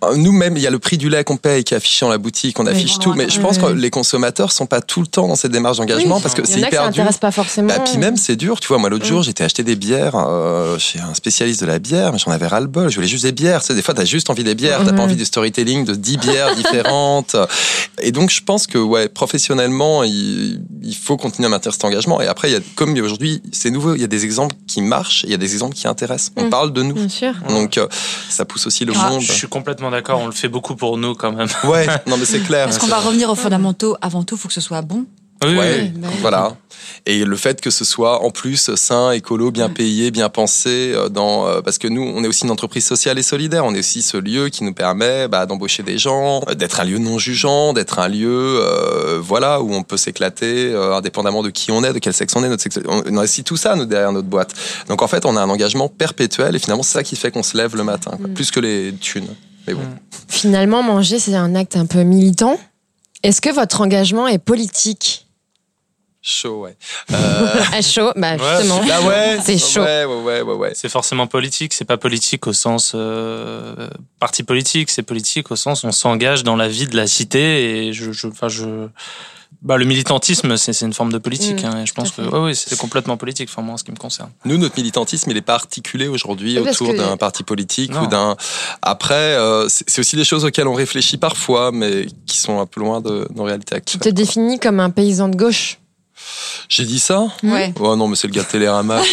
Speaker 3: Nous même, il y a le prix du lait qu'on paye qui est affiché dans la boutique, on affiche
Speaker 4: oui,
Speaker 3: tout, mais je pense
Speaker 4: oui.
Speaker 3: que les consommateurs sont pas tout le temps dans cette démarche d'engagement
Speaker 4: oui,
Speaker 3: parce que
Speaker 4: il y
Speaker 3: c'est
Speaker 4: en a
Speaker 3: hyper
Speaker 4: que ça
Speaker 3: dur.
Speaker 4: n'intéresse pas forcément.
Speaker 3: Bah, puis même c'est dur, tu vois. Moi l'autre
Speaker 4: Mm.
Speaker 3: jour j'étais acheté des bières euh, chez un spécialiste de la bière, mais j'en avais ras le bol. Je voulais juste des bières. Tu sais, des fois t'as juste envie des bières, t'as
Speaker 4: Mm.
Speaker 3: pas envie du storytelling de dix bières différentes. Et donc je pense que ouais, professionnellement, il, il faut continuer à maintenir cet engagement. Et après, il y a, comme aujourd'hui c'est nouveau, il y a des exemples qui marchent, il y a des exemples qui intéressent. On
Speaker 4: Mm.
Speaker 3: parle de nous,
Speaker 4: Bien sûr.
Speaker 3: donc euh, ça pousse aussi le
Speaker 2: Ah,
Speaker 3: monde.
Speaker 5: Je suis complètement d'accord, on le fait beaucoup pour nous quand même.
Speaker 3: Ouais, non mais c'est clair.
Speaker 2: Est-ce qu'on va revenir aux fondamentaux avant tout, il faut que ce soit bon.
Speaker 5: Oui,
Speaker 3: Ouais,
Speaker 5: oui.
Speaker 4: bah oui.
Speaker 3: voilà. Et le fait que ce soit en plus sain, écolo, bien payé, bien pensé, euh, dans euh, parce que nous, on est aussi une entreprise sociale et solidaire. On est aussi ce lieu qui nous permet bah, d'embaucher des gens, euh, d'être un lieu non jugeant, d'être un lieu, euh, voilà, où on peut s'éclater, euh, indépendamment de qui on est, de quel sexe on est. Notre sexe... On a aussi tout ça nous, derrière notre boîte. Donc en fait, on a un engagement perpétuel et finalement, c'est ça qui fait qu'on se lève le matin, quoi,
Speaker 4: Mm.
Speaker 3: plus que les thunes. Mais bon.
Speaker 4: Finalement, manger, c'est un acte un peu militant. Est-ce que votre engagement est politique?
Speaker 3: Chaud, ouais. Euh...
Speaker 4: À chaud, bah justement.
Speaker 3: Bah ouais,
Speaker 4: c'est chaud.
Speaker 3: Ouais, ouais, ouais, ouais, ouais.
Speaker 5: C'est forcément politique, c'est pas politique au sens euh, parti politique, c'est politique au sens on s'engage dans la vie de la cité et je, je, enfin je, bah le militantisme c'est, c'est une forme de politique,
Speaker 4: Mmh,
Speaker 5: hein, et je pense que
Speaker 4: fait.
Speaker 5: ouais, ouais, c'est complètement politique, enfin moi en ce qui me concerne.
Speaker 3: Nous, notre militantisme, il n'est pas articulé aujourd'hui
Speaker 4: Oui, parce
Speaker 3: autour
Speaker 4: que-
Speaker 3: d'un parti politique
Speaker 5: Non.
Speaker 3: ou d'un. Après, euh, c'est c'est aussi des choses auxquelles on réfléchit parfois, mais qui sont un peu loin de nos réalités
Speaker 4: Tu
Speaker 3: actuelles.
Speaker 4: te définis comme un paysan de gauche.
Speaker 3: J'ai dit ça?
Speaker 2: Ouais.
Speaker 3: Oh non, mais c'est le gars de Télérama.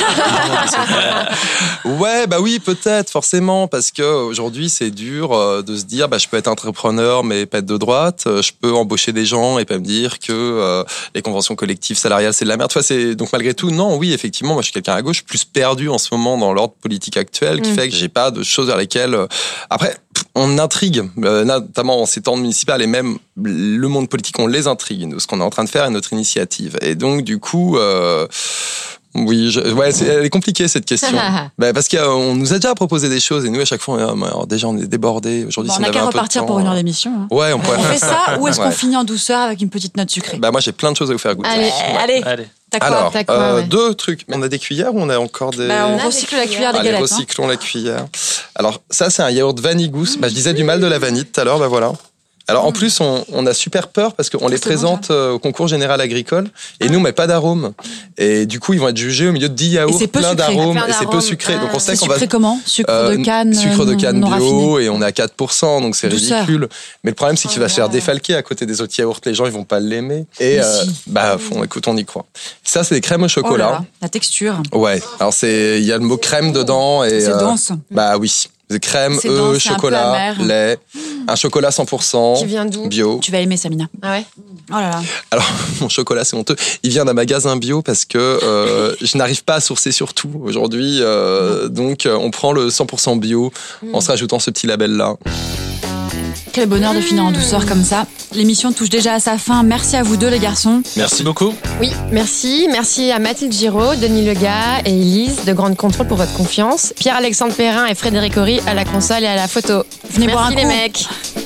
Speaker 3: Ouais, bah oui, peut-être, forcément, parce que aujourd'hui c'est dur euh, de se dire, bah je peux être entrepreneur mais pas être de droite, euh, je peux embaucher des gens et pas me dire que euh, les conventions collectives salariales c'est de la merde. Enfin, c'est donc malgré tout, non, oui, effectivement, moi je suis quelqu'un à gauche, je suis plus perdu en ce moment dans l'ordre politique actuel, qui
Speaker 4: Mm.
Speaker 3: fait que j'ai pas de choses vers lesquelles. euh, Après, pff, on intrigue, euh, notamment en ces temps municipales et même le monde politique, on les intrigue. Nous, ce qu'on est en train de faire est notre initiative. Et donc, du coup, euh, oui, je, ouais, c'est, elle est compliquée cette question. bah, parce qu'on nous a déjà proposé des choses et nous, à chaque fois, on est, alors, déjà, on est débordés. Aujourd'hui,
Speaker 2: Bon,
Speaker 3: si
Speaker 2: on
Speaker 3: on
Speaker 2: n'a
Speaker 3: avait
Speaker 2: qu'à
Speaker 3: un peu de
Speaker 2: repartir
Speaker 3: temps,
Speaker 2: pour une heure
Speaker 3: euh,
Speaker 2: d'émission. Hein.
Speaker 3: Ouais, on pourrait
Speaker 2: On
Speaker 3: faire
Speaker 2: fait ça ou est-ce qu'on
Speaker 3: Ouais.
Speaker 2: finit en douceur avec une petite note sucrée?
Speaker 3: Bah, moi, j'ai plein de choses à vous faire goûter.
Speaker 4: Allez,
Speaker 3: Ouais.
Speaker 2: Allez,
Speaker 5: Allez.
Speaker 2: t'as quoi?
Speaker 3: Alors,
Speaker 4: T'as quoi,
Speaker 3: euh,
Speaker 4: ouais.
Speaker 3: deux trucs. On a des cuillères ou on a encore des...
Speaker 2: Bah, on
Speaker 4: a
Speaker 2: recycle
Speaker 4: des
Speaker 2: la cuillère des
Speaker 3: Allez,
Speaker 2: galettes. hein.
Speaker 3: recyclons la cuillère. Alors, ça, c'est un yaourt vanille-gousse. Bah, je disais du mal de la vanille tout à l'heure, bah voilà. Alors, en plus, on, on a super peur parce qu'on les
Speaker 2: c'est bon,
Speaker 3: présente euh, au concours général agricole et nous, on met pas d'arôme. Et du coup, ils vont être jugés au milieu de dix yaourts,
Speaker 2: Et c'est peu
Speaker 3: plein
Speaker 2: sucré.
Speaker 3: d'arômes,
Speaker 4: Plein
Speaker 3: et c'est peu
Speaker 4: d'arômes.
Speaker 3: sucré.
Speaker 4: Ah.
Speaker 3: Donc, on sait
Speaker 2: C'est
Speaker 3: qu'on va...
Speaker 2: sucré comment? Sucre
Speaker 3: Euh,
Speaker 2: de canne
Speaker 3: sucre de
Speaker 2: non-
Speaker 3: canne
Speaker 2: non raffiné.
Speaker 3: bio et on est à quatre pour cent, donc c'est
Speaker 2: Douceur.
Speaker 3: ridicule. Mais le problème, c'est qu'il va se faire défalquer à côté des autres yaourts. Les gens, ils vont pas l'aimer. Et
Speaker 2: Mais
Speaker 3: euh,
Speaker 2: si.
Speaker 3: bah, on, écoute, on y croit. Ça, c'est des crèmes au
Speaker 2: Oh là
Speaker 3: chocolat.
Speaker 2: là, la texture.
Speaker 3: Ouais. Alors c'est, il y a le mot crème dedans et.
Speaker 2: C'est
Speaker 3: euh,
Speaker 2: dense.
Speaker 3: Bah oui. Des crèmes,
Speaker 2: C'est
Speaker 3: œufs,
Speaker 2: dense, c'est un peu
Speaker 3: chocolat,
Speaker 2: amer.
Speaker 3: lait, un chocolat cent pour cent
Speaker 4: Qui vient d'où?
Speaker 3: bio.
Speaker 2: Tu vas aimer, Samina.
Speaker 4: Ah ouais.
Speaker 2: Oh là là.
Speaker 3: Alors mon chocolat c'est honteux. Il vient d'un magasin bio parce que euh, je n'arrive pas à sourcer sur tout aujourd'hui. Euh, donc euh, on prend le cent pour cent bio en se rajoutant ce petit label là.
Speaker 2: Quel bonheur de finir en douceur comme ça. L'émission touche déjà à sa fin. Merci à vous deux, les garçons.
Speaker 5: Merci beaucoup.
Speaker 4: Oui, merci. Merci à Mathilde Giraud, Denis Lega et Elise de Grande Contrôle pour votre confiance. Pierre-Alexandre Perrin et Frédéric Horry à la console et à la photo.
Speaker 2: Venez
Speaker 4: merci
Speaker 2: boire un
Speaker 4: les
Speaker 2: coup.
Speaker 4: mecs.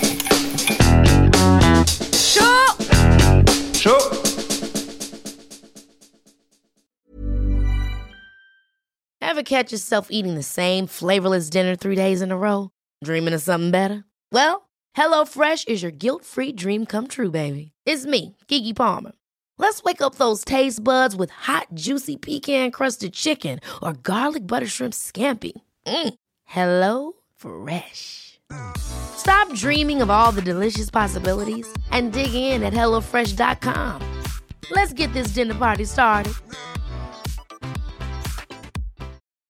Speaker 11: Chaud.
Speaker 8: Ever catch yourself eating the same flavorless dinner three days in a row? Dreaming of something better? Well, HelloFresh is your guilt-free dream come true, baby. It's me, Keke Palmer. Let's wake up those taste buds with hot, juicy pecan-crusted chicken or garlic butter shrimp scampi. Mm. Hello Fresh. Stop dreaming of all the delicious possibilities and dig in at hello fresh dot com. Let's get this dinner party started.